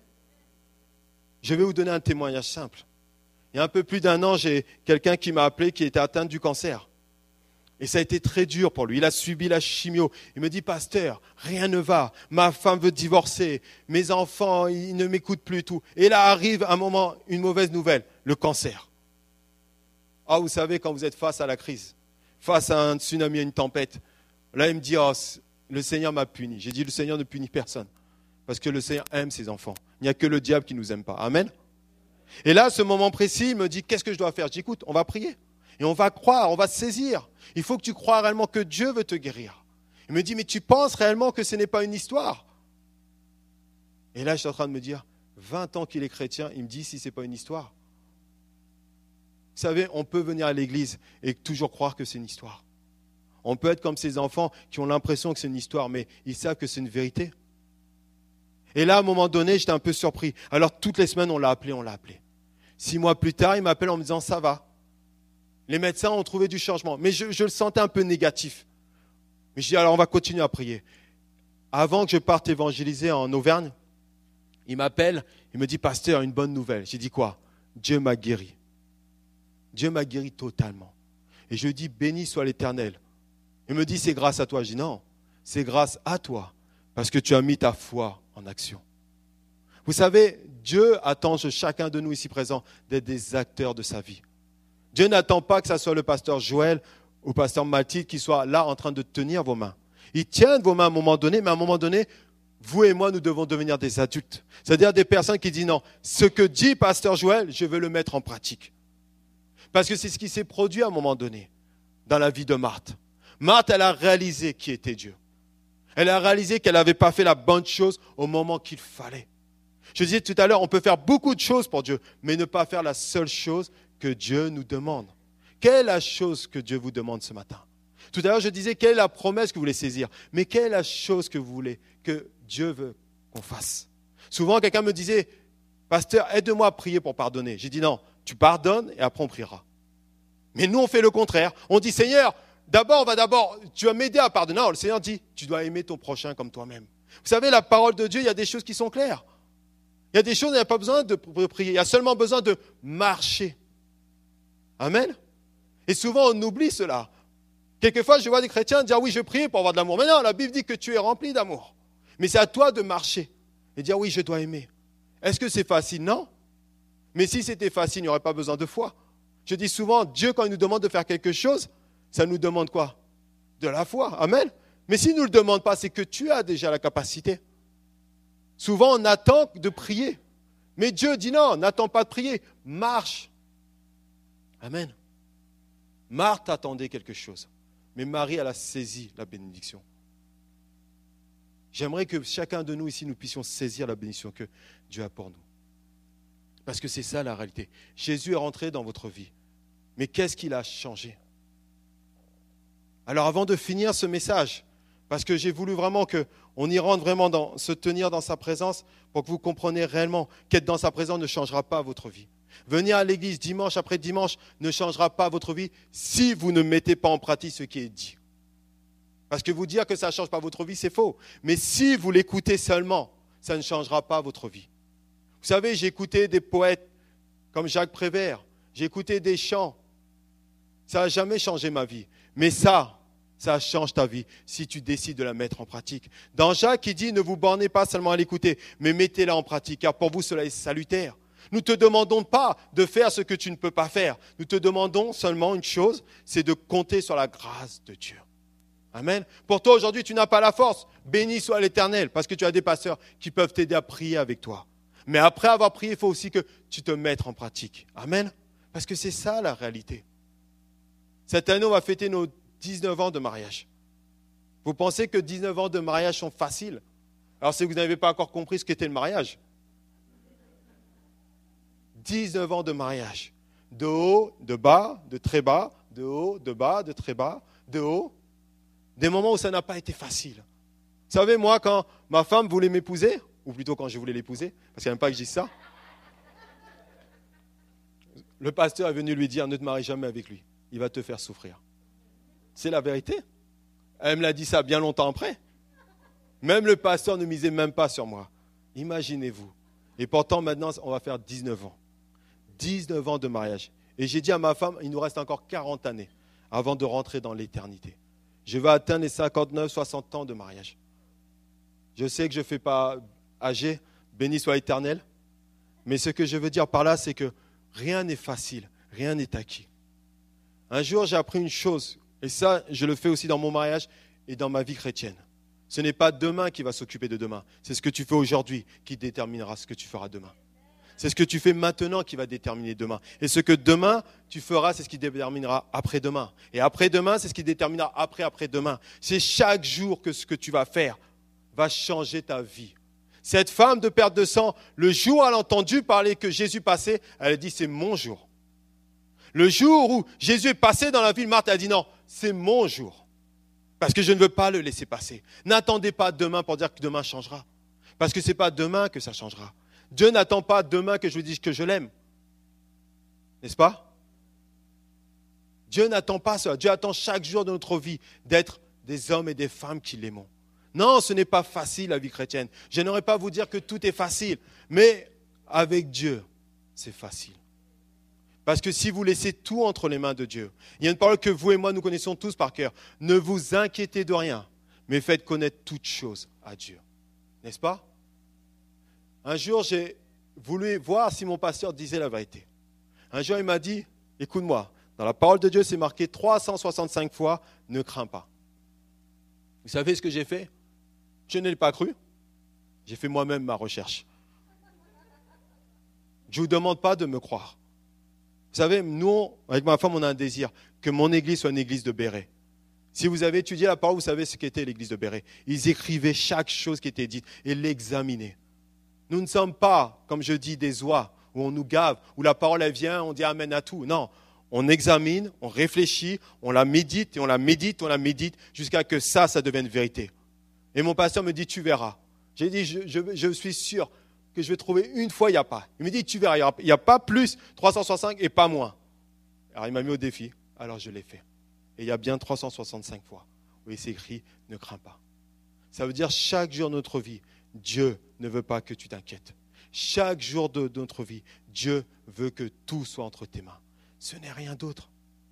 Je vais vous donner un témoignage simple. Il y a un peu plus d'un an, j'ai quelqu'un qui m'a appelé qui était atteint du cancer. Et ça a été très dur pour lui. Il a subi la chimio. Il me dit, pasteur, rien ne va. Ma femme veut divorcer. Mes enfants, ils ne m'écoutent plus et tout. Et là arrive un moment, une mauvaise nouvelle, le cancer. Ah, vous savez, quand vous êtes face à la crise, face à un tsunami, à une tempête, là il me dit, oh, le Seigneur m'a puni. J'ai dit, le Seigneur ne punit personne. Parce que le Seigneur aime ses enfants. Il n'y a que le diable qui ne nous aime pas. Amen. Et là, à ce moment précis, il me dit, qu'est-ce que je dois faire? Je dis, écoute, on va prier. Et on va croire, on va saisir. Il faut que tu crois réellement que Dieu veut te guérir. Il me dit, mais tu penses réellement que ce n'est pas une histoire? Et là, je suis en train de me dire, vingt ans qu'il est chrétien, il me dit, si ce n'est pas une histoire. Vous savez, on peut venir à l'église et toujours croire que c'est une histoire. On peut être comme ces enfants qui ont l'impression que c'est une histoire, mais ils savent que c'est une vérité. Et là, à un moment donné, j'étais un peu surpris. Alors, toutes les semaines, on l'a appelé, on l'a appelé. Six mois plus tard, il m'appelle en me disant, ça va. Les médecins ont trouvé du changement. Mais je, je le sentais un peu négatif. Mais je dis, alors on va continuer à prier. Avant que je parte évangéliser en Auvergne, il m'appelle, il me dit, pasteur, une bonne nouvelle. J'ai dit quoi? Dieu m'a guéri. Dieu m'a guéri totalement. Et je lui dis, béni soit l'Éternel. Il me dit, c'est grâce à toi. Je dis, non, c'est grâce à toi. Parce que tu as mis ta foi en action. Vous savez, Dieu attend de chacun de nous ici présents d'être des acteurs de sa vie. Dieu n'attend pas que ce soit le pasteur Joël ou le pasteur Mathilde qui soit là en train de tenir vos mains. Ils tiennent vos mains à un moment donné, mais à un moment donné, vous et moi, nous devons devenir des adultes. C'est-à-dire des personnes qui disent non, ce que dit pasteur Joël, je veux le mettre en pratique. Parce que c'est ce qui s'est produit à un moment donné dans la vie de Marthe. Marthe, elle a réalisé qui était Dieu. Elle a réalisé qu'elle n'avait pas fait la bonne chose au moment qu'il fallait. Je disais tout à l'heure, on peut faire beaucoup de choses pour Dieu, mais ne pas faire la seule chose que Dieu nous demande. Quelle est la chose que Dieu vous demande ce matin? Tout à l'heure, je disais, quelle est la promesse que vous voulez saisir? Mais quelle est la chose que vous voulez que Dieu veut qu'on fasse? Souvent, quelqu'un me disait, pasteur, aide-moi à prier pour pardonner. J'ai dit non, tu pardonnes et après on priera. Mais nous, on fait le contraire. On dit, Seigneur, d'abord, on va d'abord, tu vas m'aider à pardonner. Non, le Seigneur dit, tu dois aimer ton prochain comme toi-même. Vous savez, la parole de Dieu, il y a des choses qui sont claires. Il y a des choses, il n'y a pas besoin de prier. Il y a seulement besoin de marcher. Amen. Et souvent, on oublie cela. Quelquefois, je vois des chrétiens dire, oui, je prie pour avoir de l'amour. Mais non, la Bible dit que tu es rempli d'amour. Mais c'est à toi de marcher et dire, oui, je dois aimer. Est-ce que c'est facile? Non. Mais si c'était facile, il n'y aurait pas besoin de foi. Je dis souvent, Dieu, quand il nous demande de faire quelque chose, ça nous demande quoi? De la foi. Amen. Mais s'il ne nous le demande pas, c'est que tu as déjà la capacité. Souvent, on attend de prier. Mais Dieu dit non, n'attends pas de prier. Marche. Amen. Marthe attendait quelque chose. Mais Marie, elle a saisi la bénédiction. J'aimerais que chacun de nous ici, nous puissions saisir la bénédiction que Dieu a pour nous. Parce que c'est ça la réalité. Jésus est rentré dans votre vie. Mais qu'est-ce qu'il a changé? Alors avant de finir ce message, parce que j'ai voulu vraiment qu'on y rentre vraiment dans, se tenir dans sa présence pour que vous compreniez réellement qu'être dans sa présence ne changera pas votre vie. Venir à l'église dimanche après dimanche ne changera pas votre vie si vous ne mettez pas en pratique ce qui est dit. Parce que vous dire que ça ne change pas votre vie, c'est faux. Mais si vous l'écoutez seulement, ça ne changera pas votre vie. Vous savez, j'ai écouté des poètes comme Jacques Prévert, j'ai écouté des chants. Ça n'a jamais changé ma vie. Mais ça, ça change ta vie si tu décides de la mettre en pratique. Dans Jacques, il dit, ne vous bornez pas seulement à l'écouter, mais mettez-la en pratique, car pour vous, cela est salutaire. Nous ne te demandons pas de faire ce que tu ne peux pas faire. Nous te demandons seulement une chose, c'est de compter sur la grâce de Dieu. Amen. Pour toi, aujourd'hui, tu n'as pas la force. Béni soit l'Éternel, parce que tu as des pasteurs qui peuvent t'aider à prier avec toi. Mais après avoir prié, il faut aussi que tu te mettes en pratique. Amen. Parce que c'est ça la réalité. Cette année, on va fêter nos dix-neuf ans de mariage. Vous pensez que dix-neuf ans de mariage sont faciles? Alors, c'est que vous n'avez pas encore compris ce qu'était le mariage. dix-neuf ans de mariage. De haut, de bas, de très bas, de haut, de bas, de très bas, de haut. Des moments où ça n'a pas été facile. Vous savez, moi, quand ma femme voulait m'épouser, ou plutôt quand je voulais l'épouser, parce qu'elle n'aime pas que je dise ça, le pasteur est venu lui dire, ne te marie jamais avec lui, il va te faire souffrir. C'est la vérité. Elle me l'a dit ça bien longtemps après. Même le pasteur ne misait même pas sur moi. Imaginez-vous. Et pourtant, maintenant, on va faire dix-neuf ans. dix-neuf ans de mariage. Et j'ai dit à ma femme, il nous reste encore quarante années avant de rentrer dans l'éternité. Je vais atteindre les cinquante-neuf, soixante ans de mariage. Je sais que je ne fais pas âgé, béni soit l'Éternel. Mais ce que je veux dire par là, c'est que rien n'est facile, rien n'est acquis. Un jour, j'ai appris une chose, et ça, je le fais aussi dans mon mariage et dans ma vie chrétienne. Ce n'est pas demain qui va s'occuper de demain. C'est ce que tu fais aujourd'hui qui déterminera ce que tu feras demain. C'est ce que tu fais maintenant qui va déterminer demain. Et ce que demain, tu feras, c'est ce qui déterminera après-demain. Et après-demain, c'est ce qui déterminera après-après-demain. C'est chaque jour que ce que tu vas faire va changer ta vie. Cette femme de perte de sang, le jour où elle a entendu parler que Jésus passait, elle a dit, c'est mon jour. Le jour où Jésus est passé dans la ville, Marthe a dit, non, c'est mon jour. Parce que je ne veux pas le laisser passer. N'attendez pas demain pour dire que demain changera. Parce que ce n'est pas demain que ça changera. Dieu n'attend pas demain que je lui dise que je l'aime. N'est-ce pas? Dieu n'attend pas ça. Dieu attend chaque jour de notre vie d'être des hommes et des femmes qui l'aimons. Non, ce n'est pas facile la vie chrétienne. Je n'aimerais pas vous dire que tout est facile. Mais avec Dieu, c'est facile. Parce que si vous laissez tout entre les mains de Dieu, il y a une parole que vous et moi nous connaissons tous par cœur. Ne vous inquiétez de rien, mais faites connaître toutes choses à Dieu. N'est-ce pas? Un jour, j'ai voulu voir si mon pasteur disait la vérité. Un jour, il m'a dit, écoute-moi, dans la parole de Dieu, c'est marqué trois cent soixante-cinq fois, ne crains pas. Vous savez ce que j'ai fait? Je ne l'ai pas cru. J'ai fait moi-même ma recherche. Je ne vous demande pas de me croire. Vous savez, nous, avec ma femme, on a un désir que mon église soit une église de Béret. Si vous avez étudié la parole, vous savez ce qu'était l'église de Béret. Ils écrivaient chaque chose qui était dite et l'examinaient. Nous ne sommes pas, comme je dis, des oies où on nous gave, où la parole elle vient, on dit amen à tout. Non, on examine, on réfléchit, on la médite et on la médite, on la médite jusqu'à que ça, ça devienne vérité. Et mon pasteur me dit, tu verras. J'ai dit, je, je, je suis sûr que je vais trouver une fois, il n'y a pas. Il me dit, tu verras, il n'y a, a pas plus, trois cent soixante-cinq et pas moins. Alors il m'a mis au défi, alors je l'ai fait. Et il y a bien trois cent soixante-cinq fois où il s'écrit, ne crains pas. Ça veut dire chaque jour de notre vie, Dieu ne veut pas que tu t'inquiètes. Chaque jour de, de notre vie, Dieu veut que tout soit entre tes mains. Ce n'est rien d'autre.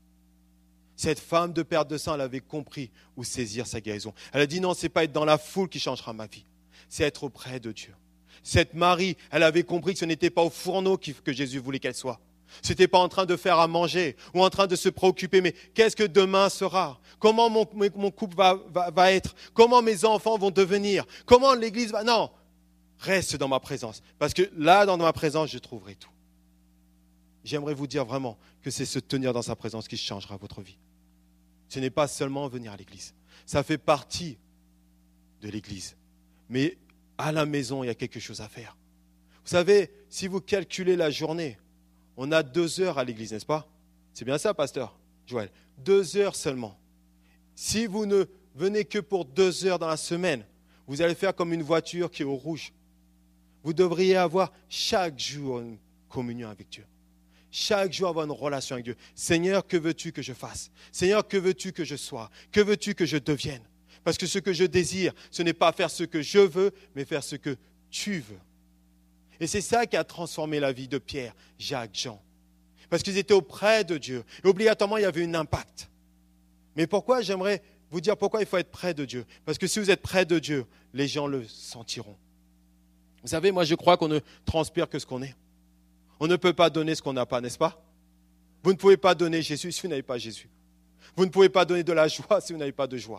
Cette femme de perte de sang, elle avait compris où saisir sa guérison. Elle a dit non, ce n'est pas être dans la foule qui changera ma vie. C'est être auprès de Dieu. Cette Marie, elle avait compris que ce n'était pas au fourneau que Jésus voulait qu'elle soit. Ce n'était pas en train de faire à manger ou en train de se préoccuper, mais qu'est-ce que demain sera? Comment mon, mon couple va, va, va être? Comment mes enfants vont devenir? Comment l'église va... Non, reste dans ma présence. Parce que là, dans ma présence, je trouverai tout. J'aimerais vous dire vraiment que c'est se tenir dans sa présence qui changera votre vie. Ce n'est pas seulement venir à l'église. Ça fait partie de l'église. Mais à la maison, il y a quelque chose à faire. Vous savez, si vous calculez la journée, on a deux heures à l'église, n'est-ce pas? C'est bien ça, pasteur Joël. Deux heures seulement. Si vous ne venez que pour deux heures dans la semaine, vous allez faire comme une voiture qui est au rouge. Vous devriez avoir chaque jour une communion avec Dieu. Chaque jour avoir une relation avec Dieu. Seigneur, que veux-tu que je fasse? Seigneur, que veux-tu que je sois? Que veux-tu que je devienne? Parce que ce que je désire, ce n'est pas faire ce que je veux, mais faire ce que tu veux. Et c'est ça qui a transformé la vie de Pierre, Jacques, Jean. Parce qu'ils étaient auprès de Dieu. Et obligatoirement, il y avait un impact. Mais pourquoi? J'aimerais vous dire pourquoi il faut être près de Dieu. Parce que si vous êtes près de Dieu, les gens le sentiront. Vous savez, moi je crois qu'on ne transpire que ce qu'on est. On ne peut pas donner ce qu'on n'a pas, n'est-ce pas? Vous ne pouvez pas donner Jésus si vous n'avez pas Jésus. Vous ne pouvez pas donner de la joie si vous n'avez pas de joie.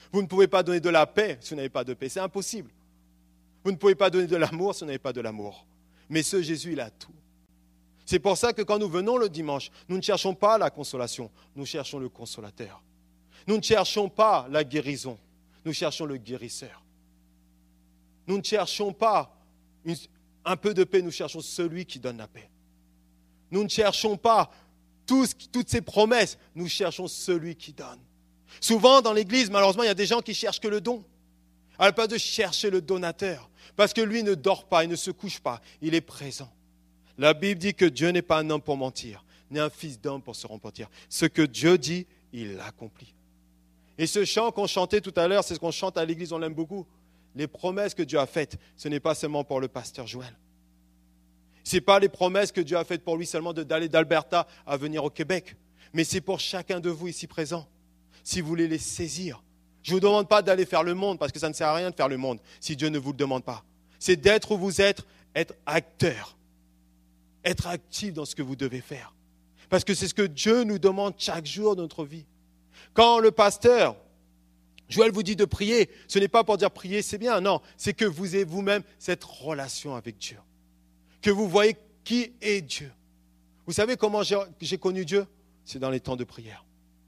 Vous ne pouvez pas donner de la paix si vous n'avez pas de paix. C'est impossible. Vous ne pouvez pas donner de l'amour si vous n'avez pas de l'amour. Mais ce Jésus, il a tout. C'est pour ça que quand nous venons le dimanche, nous ne cherchons pas la consolation, nous cherchons le consolateur. Nous ne cherchons pas la guérison, nous cherchons le guérisseur. Nous ne cherchons pas une, un peu de paix, nous cherchons celui qui donne la paix. Nous ne cherchons pas tous, toutes ces promesses, nous cherchons celui qui donne. Souvent dans l'église, malheureusement, il y a des gens qui cherchent que le don. À la place de chercher le donateur, parce que lui ne dort pas, il ne se couche pas, il est présent. La Bible dit que Dieu n'est pas un homme pour mentir, ni un fils d'homme pour se repentir. Ce que Dieu dit, il l'accomplit. Et ce chant qu'on chantait tout à l'heure, c'est ce qu'on chante à l'église, on l'aime beaucoup. Les promesses que Dieu a faites, ce n'est pas seulement pour le pasteur Joël. Ce n'est pas les promesses que Dieu a faites pour lui seulement de, d'aller d'Alberta à venir au Québec. Mais c'est pour chacun de vous ici présents, si vous voulez les saisir. Je ne vous demande pas d'aller faire le monde, parce que ça ne sert à rien de faire le monde si Dieu ne vous le demande pas. C'est d'être où vous êtes, être acteur, être actif dans ce que vous devez faire. Parce que c'est ce que Dieu nous demande chaque jour de notre vie. Quand le pasteur Joël vous dit de prier, ce n'est pas pour dire prier, c'est bien, non, c'est que vous ayez vous-même cette relation avec Dieu. Que vous voyez qui est Dieu. Vous savez comment j'ai, j'ai connu Dieu ? C'est dans les temps de prière.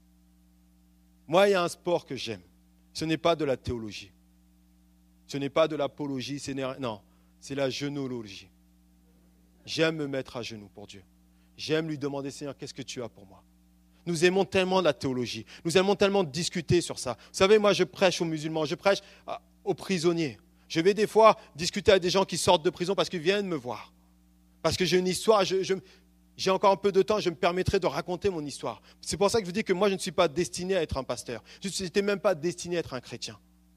Moi, il y a un sport que j'aime. Ce n'est pas de la théologie. Ce n'est pas de l'apologie. Ce n'est, non, c'est la genologie. J'aime me mettre à genoux pour Dieu. J'aime lui demander, Seigneur, qu'est-ce que tu as pour moi ? Nous aimons tellement la théologie. Nous aimons tellement discuter sur ça. Vous savez, moi, je prêche aux musulmans. Je prêche aux prisonniers. Je vais des fois discuter avec des gens qui sortent de prison parce qu'ils viennent me voir. Parce que j'ai une histoire. Je, je, j'ai encore un peu de temps. Je me permettrai de raconter mon histoire. C'est pour ça que je vous dis que moi, je ne suis pas destiné à être un pasteur. Je n'étais même pas destiné à être un chrétien.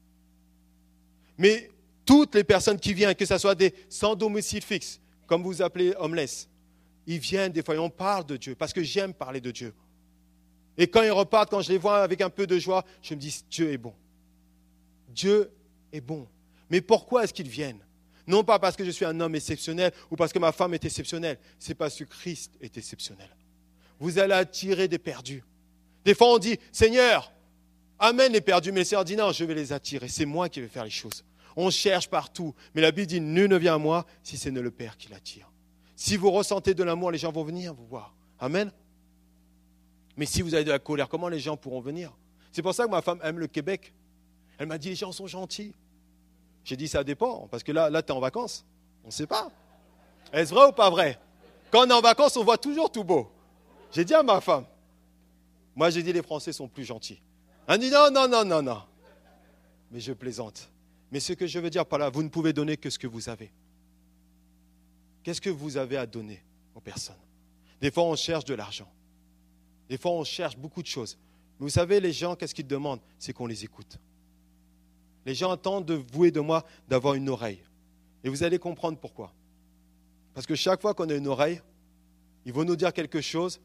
Mais toutes les personnes qui viennent, que ce soit des sans domicile fixe, comme vous appelez homeless, ils viennent des fois et on parle de Dieu parce que j'aime parler de Dieu. Et quand ils repartent, quand je les vois avec un peu de joie, je me dis, Dieu est bon. Dieu est bon. Mais pourquoi est-ce qu'ils viennent ? Non pas parce que je suis un homme exceptionnel ou parce que ma femme est exceptionnelle. C'est parce que Christ est exceptionnel. Vous allez attirer des perdus. Des fois, on dit, Seigneur, amène les perdus. Mais le Seigneur dit, non, je vais les attirer. C'est moi qui vais faire les choses. On cherche partout. Mais la Bible dit, nul ne vient à moi si ce n'est le Père qui l'attire. Si vous ressentez de l'amour, les gens vont venir vous voir. Amen. Mais si vous avez de la colère, comment les gens pourront venir ? C'est pour ça que ma femme aime le Québec. Elle m'a dit, les gens sont gentils. J'ai dit, ça dépend, parce que là, là tu es en vacances. On ne sait pas. Est-ce vrai ou pas vrai ? Quand on est en vacances, on voit toujours tout beau. J'ai dit à ma femme, moi j'ai dit, les Français sont plus gentils. Elle dit, non, non, non, non, non. Mais je plaisante. Mais ce que je veux dire par là, vous ne pouvez donner que ce que vous avez. Qu'est-ce que vous avez à donner aux personnes ? Des fois, on cherche de l'argent. Des fois, on cherche beaucoup de choses. Mais vous savez, les gens, qu'est-ce qu'ils demandent ? C'est qu'on les écoute. Les gens attendent de vous et de moi d'avoir une oreille. Et vous allez comprendre pourquoi. Parce que chaque fois qu'on a une oreille, il va nous dire quelque chose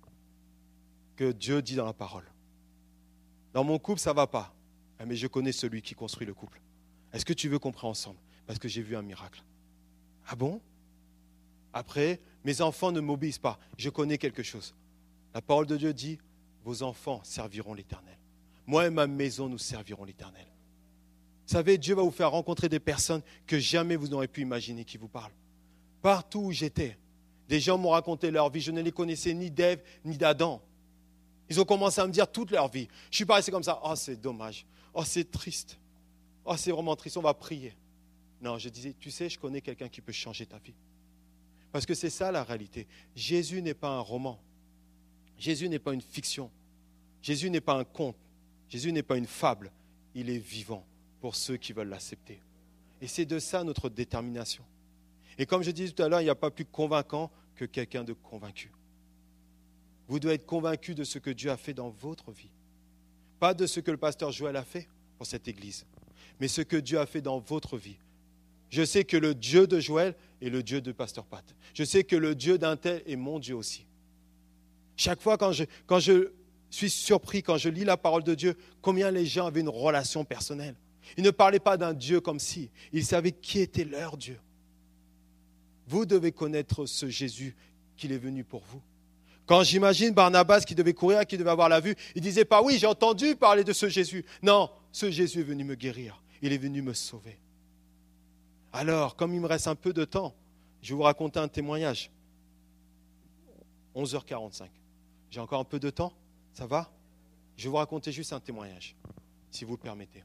que Dieu dit dans la parole. Dans mon couple, ça ne va pas. Mais je connais celui qui construit le couple. Est-ce que tu veux qu'on prie ensemble ? Parce que j'ai vu un miracle. Ah bon ? Après, mes enfants ne m'obéissent pas. Je connais quelque chose. La parole de Dieu dit, vos enfants serviront l'Éternel. Moi et ma maison, nous servirons l'Éternel. Vous savez, Dieu va vous faire rencontrer des personnes que jamais vous n'aurez pu imaginer qui vous parlent. Partout où j'étais, des gens m'ont raconté leur vie. Je ne les connaissais ni d'Ève, ni d'Adam. Ils ont commencé à me dire toute leur vie. Je suis pas resté comme ça. Oh, c'est dommage. Oh, c'est triste. Oh, c'est vraiment triste. On va prier. Non, je disais, tu sais, je connais quelqu'un qui peut changer ta vie. Parce que c'est ça la réalité. Jésus n'est pas un roman. Jésus n'est pas une fiction. Jésus n'est pas un conte. Jésus n'est pas une fable. Il est vivant pour ceux qui veulent l'accepter. Et c'est de ça notre détermination. Et comme je disais tout à l'heure, il n'y a pas plus convaincant que quelqu'un de convaincu. Vous devez être convaincu de ce que Dieu a fait dans votre vie. Pas de ce que le pasteur Joël a fait pour cette église, mais ce que Dieu a fait dans votre vie. Je sais que le Dieu de Joël est le Dieu de pasteur Pat. Je sais que le Dieu d'un tel est mon Dieu aussi. Chaque fois quand je, quand je suis surpris, quand je lis la parole de Dieu, combien les gens avaient une relation personnelle. Ils ne parlaient pas d'un Dieu comme si. Ils savaient qui était leur Dieu. Vous devez connaître ce Jésus qu'il est venu pour vous. Quand j'imagine Barnabas qui devait courir, qui devait avoir la vue, il ne disait pas, oui, j'ai entendu parler de ce Jésus. Non, ce Jésus est venu me guérir. Il est venu me sauver. Alors, comme il me reste un peu de temps, je vais vous raconter un témoignage. onze heures quarante-cinq. J'ai encore un peu de temps? Ça va? Je vais vous raconter juste un témoignage, si vous le permettez.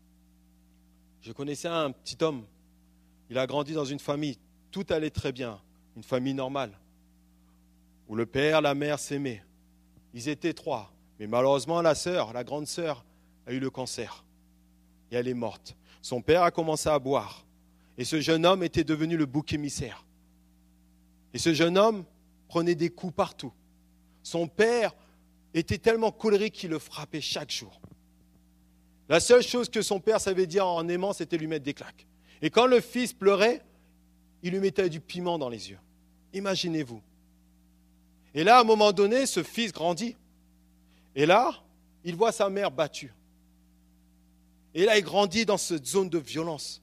Je connaissais un petit homme. Il a grandi dans une famille. Tout allait très bien. Une famille normale. Où le père, la mère s'aimaient. Ils étaient trois. Mais malheureusement, la sœur, la grande sœur, a eu le cancer. Et elle est morte. Son père a commencé à boire. Et ce jeune homme était devenu le bouc émissaire. Et ce jeune homme prenait des coups partout. Son père était tellement colérique qu'il le frappait chaque jour. La seule chose que son père savait dire en aimant, c'était lui mettre des claques. Et quand le fils pleurait, il lui mettait du piment dans les yeux. Imaginez-vous. Et là, à un moment donné, ce fils grandit. Et là, il voit sa mère battue. Et là, il grandit dans cette zone de violence.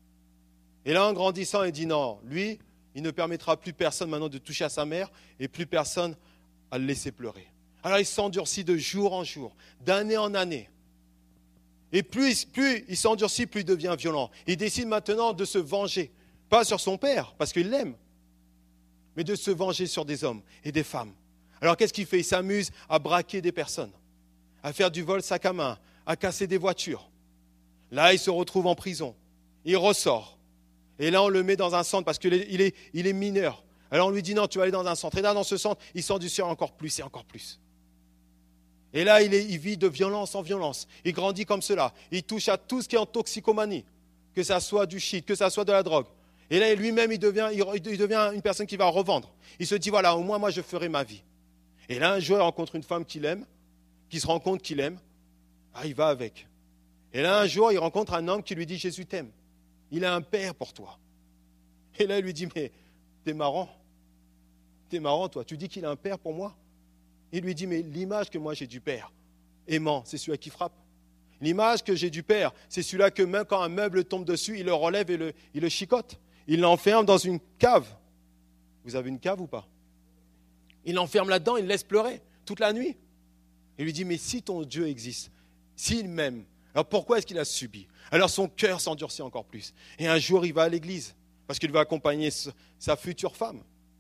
Et là, en grandissant, il dit non, lui, il ne permettra plus personne maintenant de toucher à sa mère et plus personne à le laisser pleurer. Alors, il s'endurcit de jour en jour, d'année en année. Et plus, plus il s'endurcit, plus il devient violent. Il décide maintenant de se venger, pas sur son père, parce qu'il l'aime, mais de se venger sur des hommes et des femmes. Alors, qu'est-ce qu'il fait? Il s'amuse à braquer des personnes, à faire du vol sac à main, à casser des voitures. Là, il se retrouve en prison. Il ressort. Et là, on le met dans un centre parce qu'il est, il est, il est mineur. Alors, on lui dit non, tu vas aller dans un centre. Et là, dans ce centre, il s'endurcit encore plus et encore plus. Et là, il, est, il vit de violence en violence. Il grandit comme cela. Il touche à tout ce qui est en toxicomanie, que ça soit du shit, que ça soit de la drogue. Et là, lui-même, il devient, il, il devient une personne qui va revendre. Il se dit, voilà, au moins, moi, je ferai ma vie. Et là, un jour, il rencontre une femme qu'il aime, qui se rend compte qu'il aime. Ah, il va avec. Et là, un jour, il rencontre un homme qui lui dit, Jésus t'aime. Il a un père pour toi. Et là, il lui dit, mais t'es marrant. T'es marrant, toi. Tu dis qu'il a un père pour moi? Il lui dit, mais l'image que moi j'ai du père, aimant, c'est celui qui frappe. L'image que j'ai du père, c'est celui-là que même quand un meuble tombe dessus, il le relève et le, il le chicote. Il l'enferme dans une cave. Vous avez une cave ou pas? Il l'enferme là-dedans, il le laisse pleurer toute la nuit. Il lui dit, mais si ton Dieu existe, s'il m'aime, alors pourquoi est-ce qu'il a subi? Alors son cœur s'endurcit encore plus. Et un jour, il va à l'église, parce qu'il va accompagner sa future femme.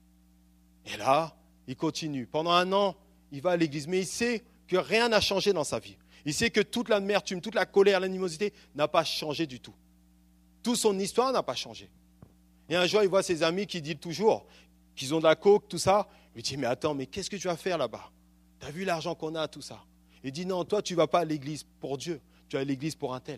Et là, il continue. Pendant un an, il va à l'église, mais il sait que rien n'a changé dans sa vie. Il sait que toute l'amertume, toute la colère, l'animosité n'a pas changé du tout. Toute son histoire n'a pas changé. Et un jour, il voit ses amis qui disent toujours qu'ils ont de la coke, tout ça. Il lui dit, mais attends, mais qu'est-ce que tu vas faire là-bas? Tu as vu l'argent qu'on a, tout ça? Il dit, non, toi, tu ne vas pas à l'église pour Dieu. Tu vas à l'église pour un tel.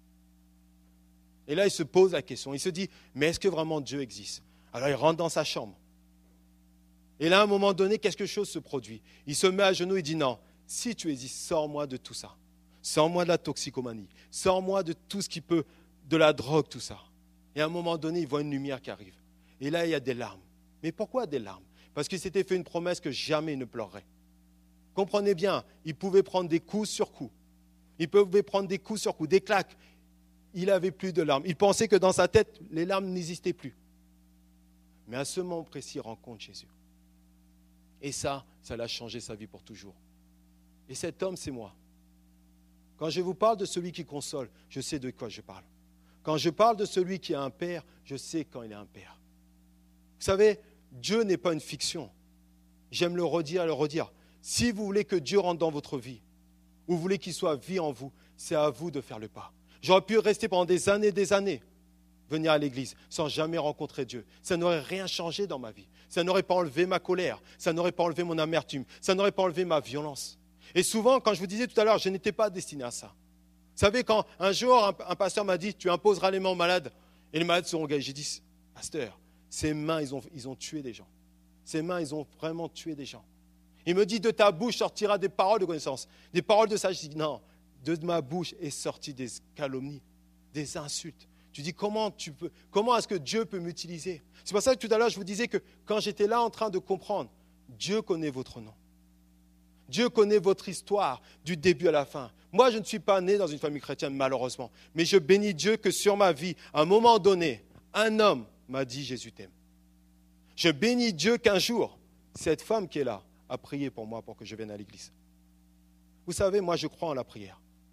Et là, il se pose la question. Il se dit, mais est-ce que vraiment Dieu existe? Alors, il rentre dans sa chambre. Et là, à un moment donné, quelque chose se produit. Il se met à genoux et dit, non, si tu existes, sors-moi de tout ça. Sors-moi de la toxicomanie. Sors-moi de tout ce qui peut, de la drogue, tout ça. Et à un moment donné, il voit une lumière qui arrive. Et là, il y a des larmes. Mais pourquoi des larmes? Parce qu'il s'était fait une promesse que jamais il ne pleurerait. Comprenez bien, il pouvait prendre des coups sur coups. Il pouvait prendre des coups sur coups, des claques. Il n'avait plus de larmes. Il pensait que dans sa tête, les larmes n'existaient plus. Mais à ce moment précis, il rencontre Jésus. Et ça, ça l'a changé sa vie pour toujours. Et cet homme, c'est moi. Quand je vous parle de celui qui console, je sais de quoi je parle. Quand je parle de celui qui a un père, je sais quand il a un père. Vous savez, Dieu n'est pas une fiction. J'aime le redire et le redire. Si vous voulez que Dieu rentre dans votre vie, ou vous voulez qu'il soit vie en vous, c'est à vous de faire le pas. J'aurais pu rester pendant des années et des années, venir à l'église, sans jamais rencontrer Dieu. Ça n'aurait rien changé dans ma vie. Ça n'aurait pas enlevé ma colère. Ça n'aurait pas enlevé mon amertume. Ça n'aurait pas enlevé ma violence. Et souvent, quand je vous disais tout à l'heure, je n'étais pas destiné à ça. Vous savez, quand un jour, un, un pasteur m'a dit, tu imposeras les mains aux malades, et les malades seront guéris. J'ai dit, pasteur, ces mains, ils ont, ils ont tué des gens. Ces mains, ils ont vraiment tué des gens. Il me dit, de ta bouche sortira des paroles de connaissance, des paroles de sagesse. Je dis, non, de ma bouche est sorti des calomnies, des insultes. Tu dis, comment, tu peux, comment est-ce que Dieu peut m'utiliser? C'est pour ça que tout à l'heure, je vous disais que quand j'étais là en train de comprendre, Dieu connaît votre nom. Dieu connaît votre histoire du début à la fin. Moi, je ne suis pas né dans une famille chrétienne, malheureusement. Mais je bénis Dieu que sur ma vie, à un moment donné, un homme m'a dit, Jésus t'aime. Je bénis Dieu qu'un jour, cette femme qui est là a prié pour moi pour que je vienne à l'église. Vous savez, moi, je crois en la prière.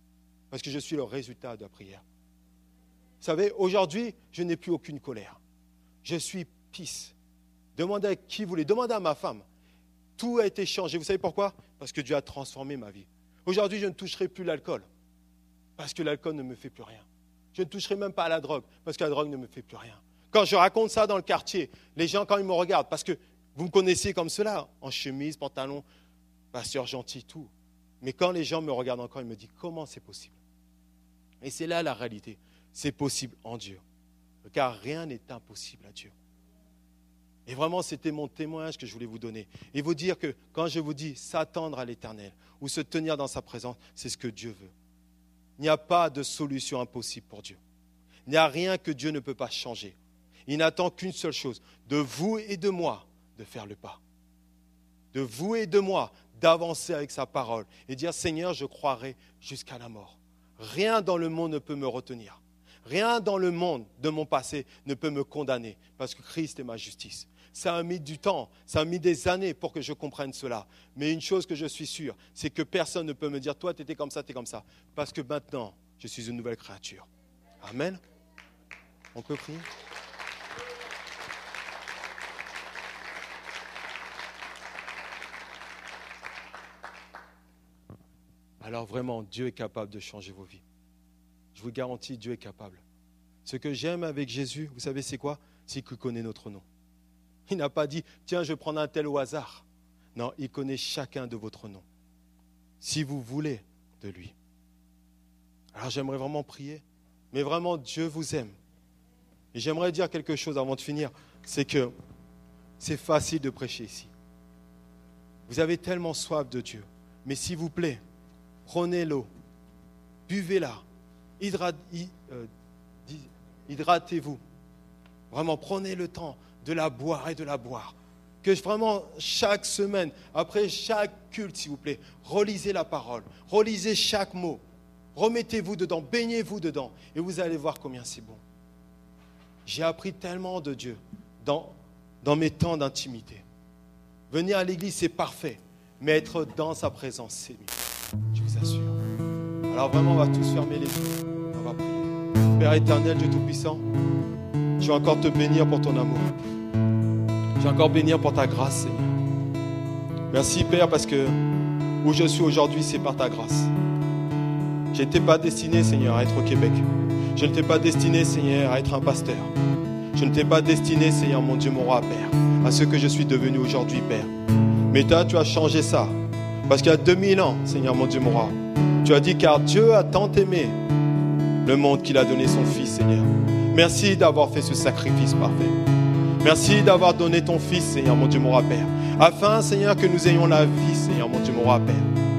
Parce que je suis le résultat de la prière. Vous savez, aujourd'hui, je n'ai plus aucune colère. Je suis peace. Demandez à qui vous voulez, demandez à ma femme. Tout a été changé. Vous savez pourquoi? Parce que Dieu a transformé ma vie. Aujourd'hui, je ne toucherai plus l'alcool. Parce que l'alcool ne me fait plus rien. Je ne toucherai même pas à la drogue. Parce que la drogue ne me fait plus rien. Quand je raconte ça dans le quartier, les gens, quand ils me regardent, parce que vous me connaissez comme cela, en chemise, pantalon, pasteur gentil, tout. Mais quand les gens me regardent encore, ils me disent, comment c'est possible? Et c'est là la réalité. C'est possible en Dieu. Car rien n'est impossible à Dieu. Et vraiment, c'était mon témoignage que je voulais vous donner. Et vous dire que quand je vous dis s'attendre à l'Éternel ou se tenir dans sa présence, c'est ce que Dieu veut. Il n'y a pas de solution impossible pour Dieu. Il n'y a rien que Dieu ne peut pas changer. Il n'attend qu'une seule chose, de vous et de moi, de faire le pas. De vous et de moi, d'avancer avec sa parole et dire, Seigneur, je croirai jusqu'à la mort. Rien dans le monde ne peut me retenir. Rien dans le monde de mon passé ne peut me condamner parce que Christ est ma justice. Ça a mis du temps, ça a mis des années pour que je comprenne cela. Mais une chose que je suis sûr, c'est que personne ne peut me dire, toi, tu étais comme ça, tu es comme ça. Parce que maintenant, je suis une nouvelle créature. Amen. On peut prier? Alors vraiment, Dieu est capable de changer vos vies. Je vous garantis, Dieu est capable. Ce que j'aime avec Jésus, vous savez c'est quoi? C'est qu'il connaît notre nom. Il n'a pas dit, tiens, je vais prendre un tel au hasard. Non, il connaît chacun de votre nom. Si vous voulez de lui. Alors j'aimerais vraiment prier. Mais vraiment, Dieu vous aime. Et j'aimerais dire quelque chose avant de finir. C'est que c'est facile de prêcher ici. Vous avez tellement soif de Dieu. Mais s'il vous plaît, prenez l'eau. Buvez-la. Hydrat, euh, hydratez-vous. Vraiment, prenez le temps de la boire et de la boire. Que vraiment, chaque semaine, après chaque culte, s'il vous plaît, relisez la parole, relisez chaque mot, remettez-vous dedans, baignez-vous dedans, et vous allez voir combien c'est bon. J'ai appris tellement de Dieu dans, dans mes temps d'intimité. Venir à l'église, c'est parfait, mais être dans sa présence, c'est mieux. Je vous assure. Alors vraiment, on va tous fermer les yeux. On va prier. Père éternel, Dieu Tout-Puissant, je vais encore te bénir pour ton amour. Je vais encore bénir pour ta grâce, Seigneur. Merci, Père, parce que où je suis aujourd'hui, c'est par ta grâce. Je n'étais pas destiné, Seigneur, à être au Québec. Je ne t'ai pas destiné, Seigneur, à être un pasteur. Je ne t'ai pas destiné, Seigneur, mon Dieu, mon roi, Père, à ce que je suis devenu aujourd'hui, Père. Mais toi, tu as changé ça. Parce qu'il y a deux mille ans, Seigneur, mon Dieu, mon roi, tu as dit, car Dieu a tant aimé le monde qu'il a donné son Fils, Seigneur. Merci d'avoir fait ce sacrifice parfait. Merci d'avoir donné ton Fils, Seigneur, mon Dieu, mon roi, Père. Afin, Seigneur, que nous ayons la vie, Seigneur, mon Dieu, mon roi, Père.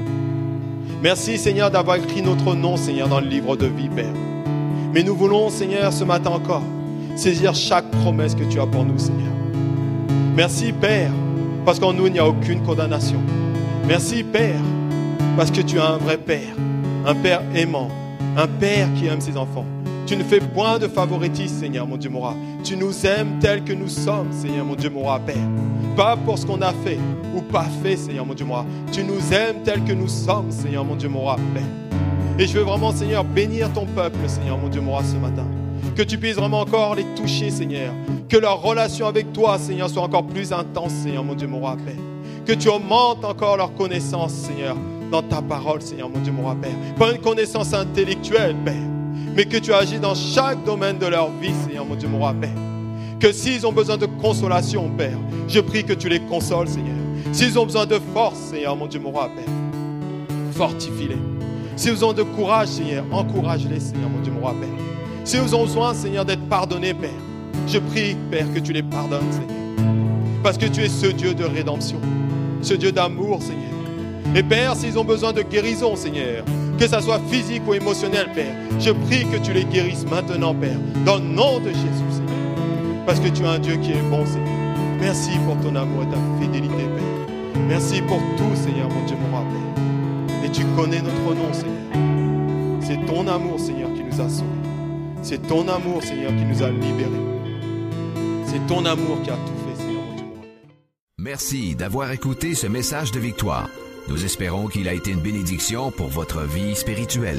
Merci, Seigneur, d'avoir écrit notre nom, Seigneur, dans le livre de vie, Père. Mais nous voulons, Seigneur, ce matin encore, saisir chaque promesse que tu as pour nous, Seigneur. Merci, Père, parce qu'en nous, il n'y a aucune condamnation. Merci, Père, parce que tu es un vrai Père, un Père aimant, un Père qui aime ses enfants. Tu ne fais point de favoritisme, Seigneur, mon Dieu, mon roi. Tu nous aimes tels que nous sommes, Seigneur, mon Dieu, mon roi, Père. Pas pour ce qu'on a fait ou pas fait, Seigneur, mon Dieu, mon roi. Tu nous aimes tels que nous sommes, Seigneur, mon Dieu, mon roi, Père. Et je veux vraiment, Seigneur, bénir ton peuple, Seigneur, mon Dieu, mon roi, ce matin. Que tu puisses vraiment encore les toucher, Seigneur. Que leur relation avec toi, Seigneur, soit encore plus intense, Seigneur, mon Dieu, mon roi, Père. Que tu augmentes encore leur connaissance, Seigneur, dans ta parole, Seigneur, mon Dieu, mon roi, Père. Pas une connaissance intellectuelle, Père, mais que tu agis dans chaque domaine de leur vie, Seigneur, mon Dieu, mon roi, Père. Que s'ils ont besoin de consolation, Père, je prie que tu les consoles, Seigneur. S'ils ont besoin de force, Seigneur, mon Dieu, mon roi, Père, fortifie-les. S'ils ont de courage, Seigneur, encourage-les, Seigneur, mon Dieu, mon roi, Père. S'ils ont besoin, Seigneur, d'être pardonnés, Père, je prie, Père, que tu les pardonnes, Seigneur. Parce que tu es ce Dieu de rédemption, ce Dieu d'amour, Seigneur. Et Père, s'ils ont besoin de guérison, Seigneur, que ça soit physique ou émotionnel, Père, je prie que tu les guérisses maintenant, Père, dans le nom de Jésus, Seigneur. Parce que tu es un Dieu qui est bon, Seigneur. Merci pour ton amour et ta fidélité, Père. Merci pour tout, Seigneur, mon Dieu, mon roi, Père. Et tu connais notre nom, Seigneur. C'est ton amour, Seigneur, qui nous a sauvés. C'est ton amour, Seigneur, qui nous a libérés. C'est ton amour qui a tout fait, Seigneur, mon Dieu, mon roi, Père. Merci d'avoir écouté ce message de victoire. Nous espérons qu'il a été une bénédiction pour votre vie spirituelle.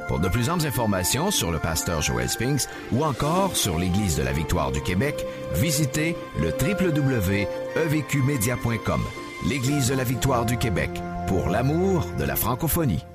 Pour de plus amples informations sur le pasteur Joel Spinks ou encore sur l'Église de la Victoire du Québec, visitez le w w w point e v q media point com. L'Église de la Victoire du Québec, pour l'amour de la francophonie.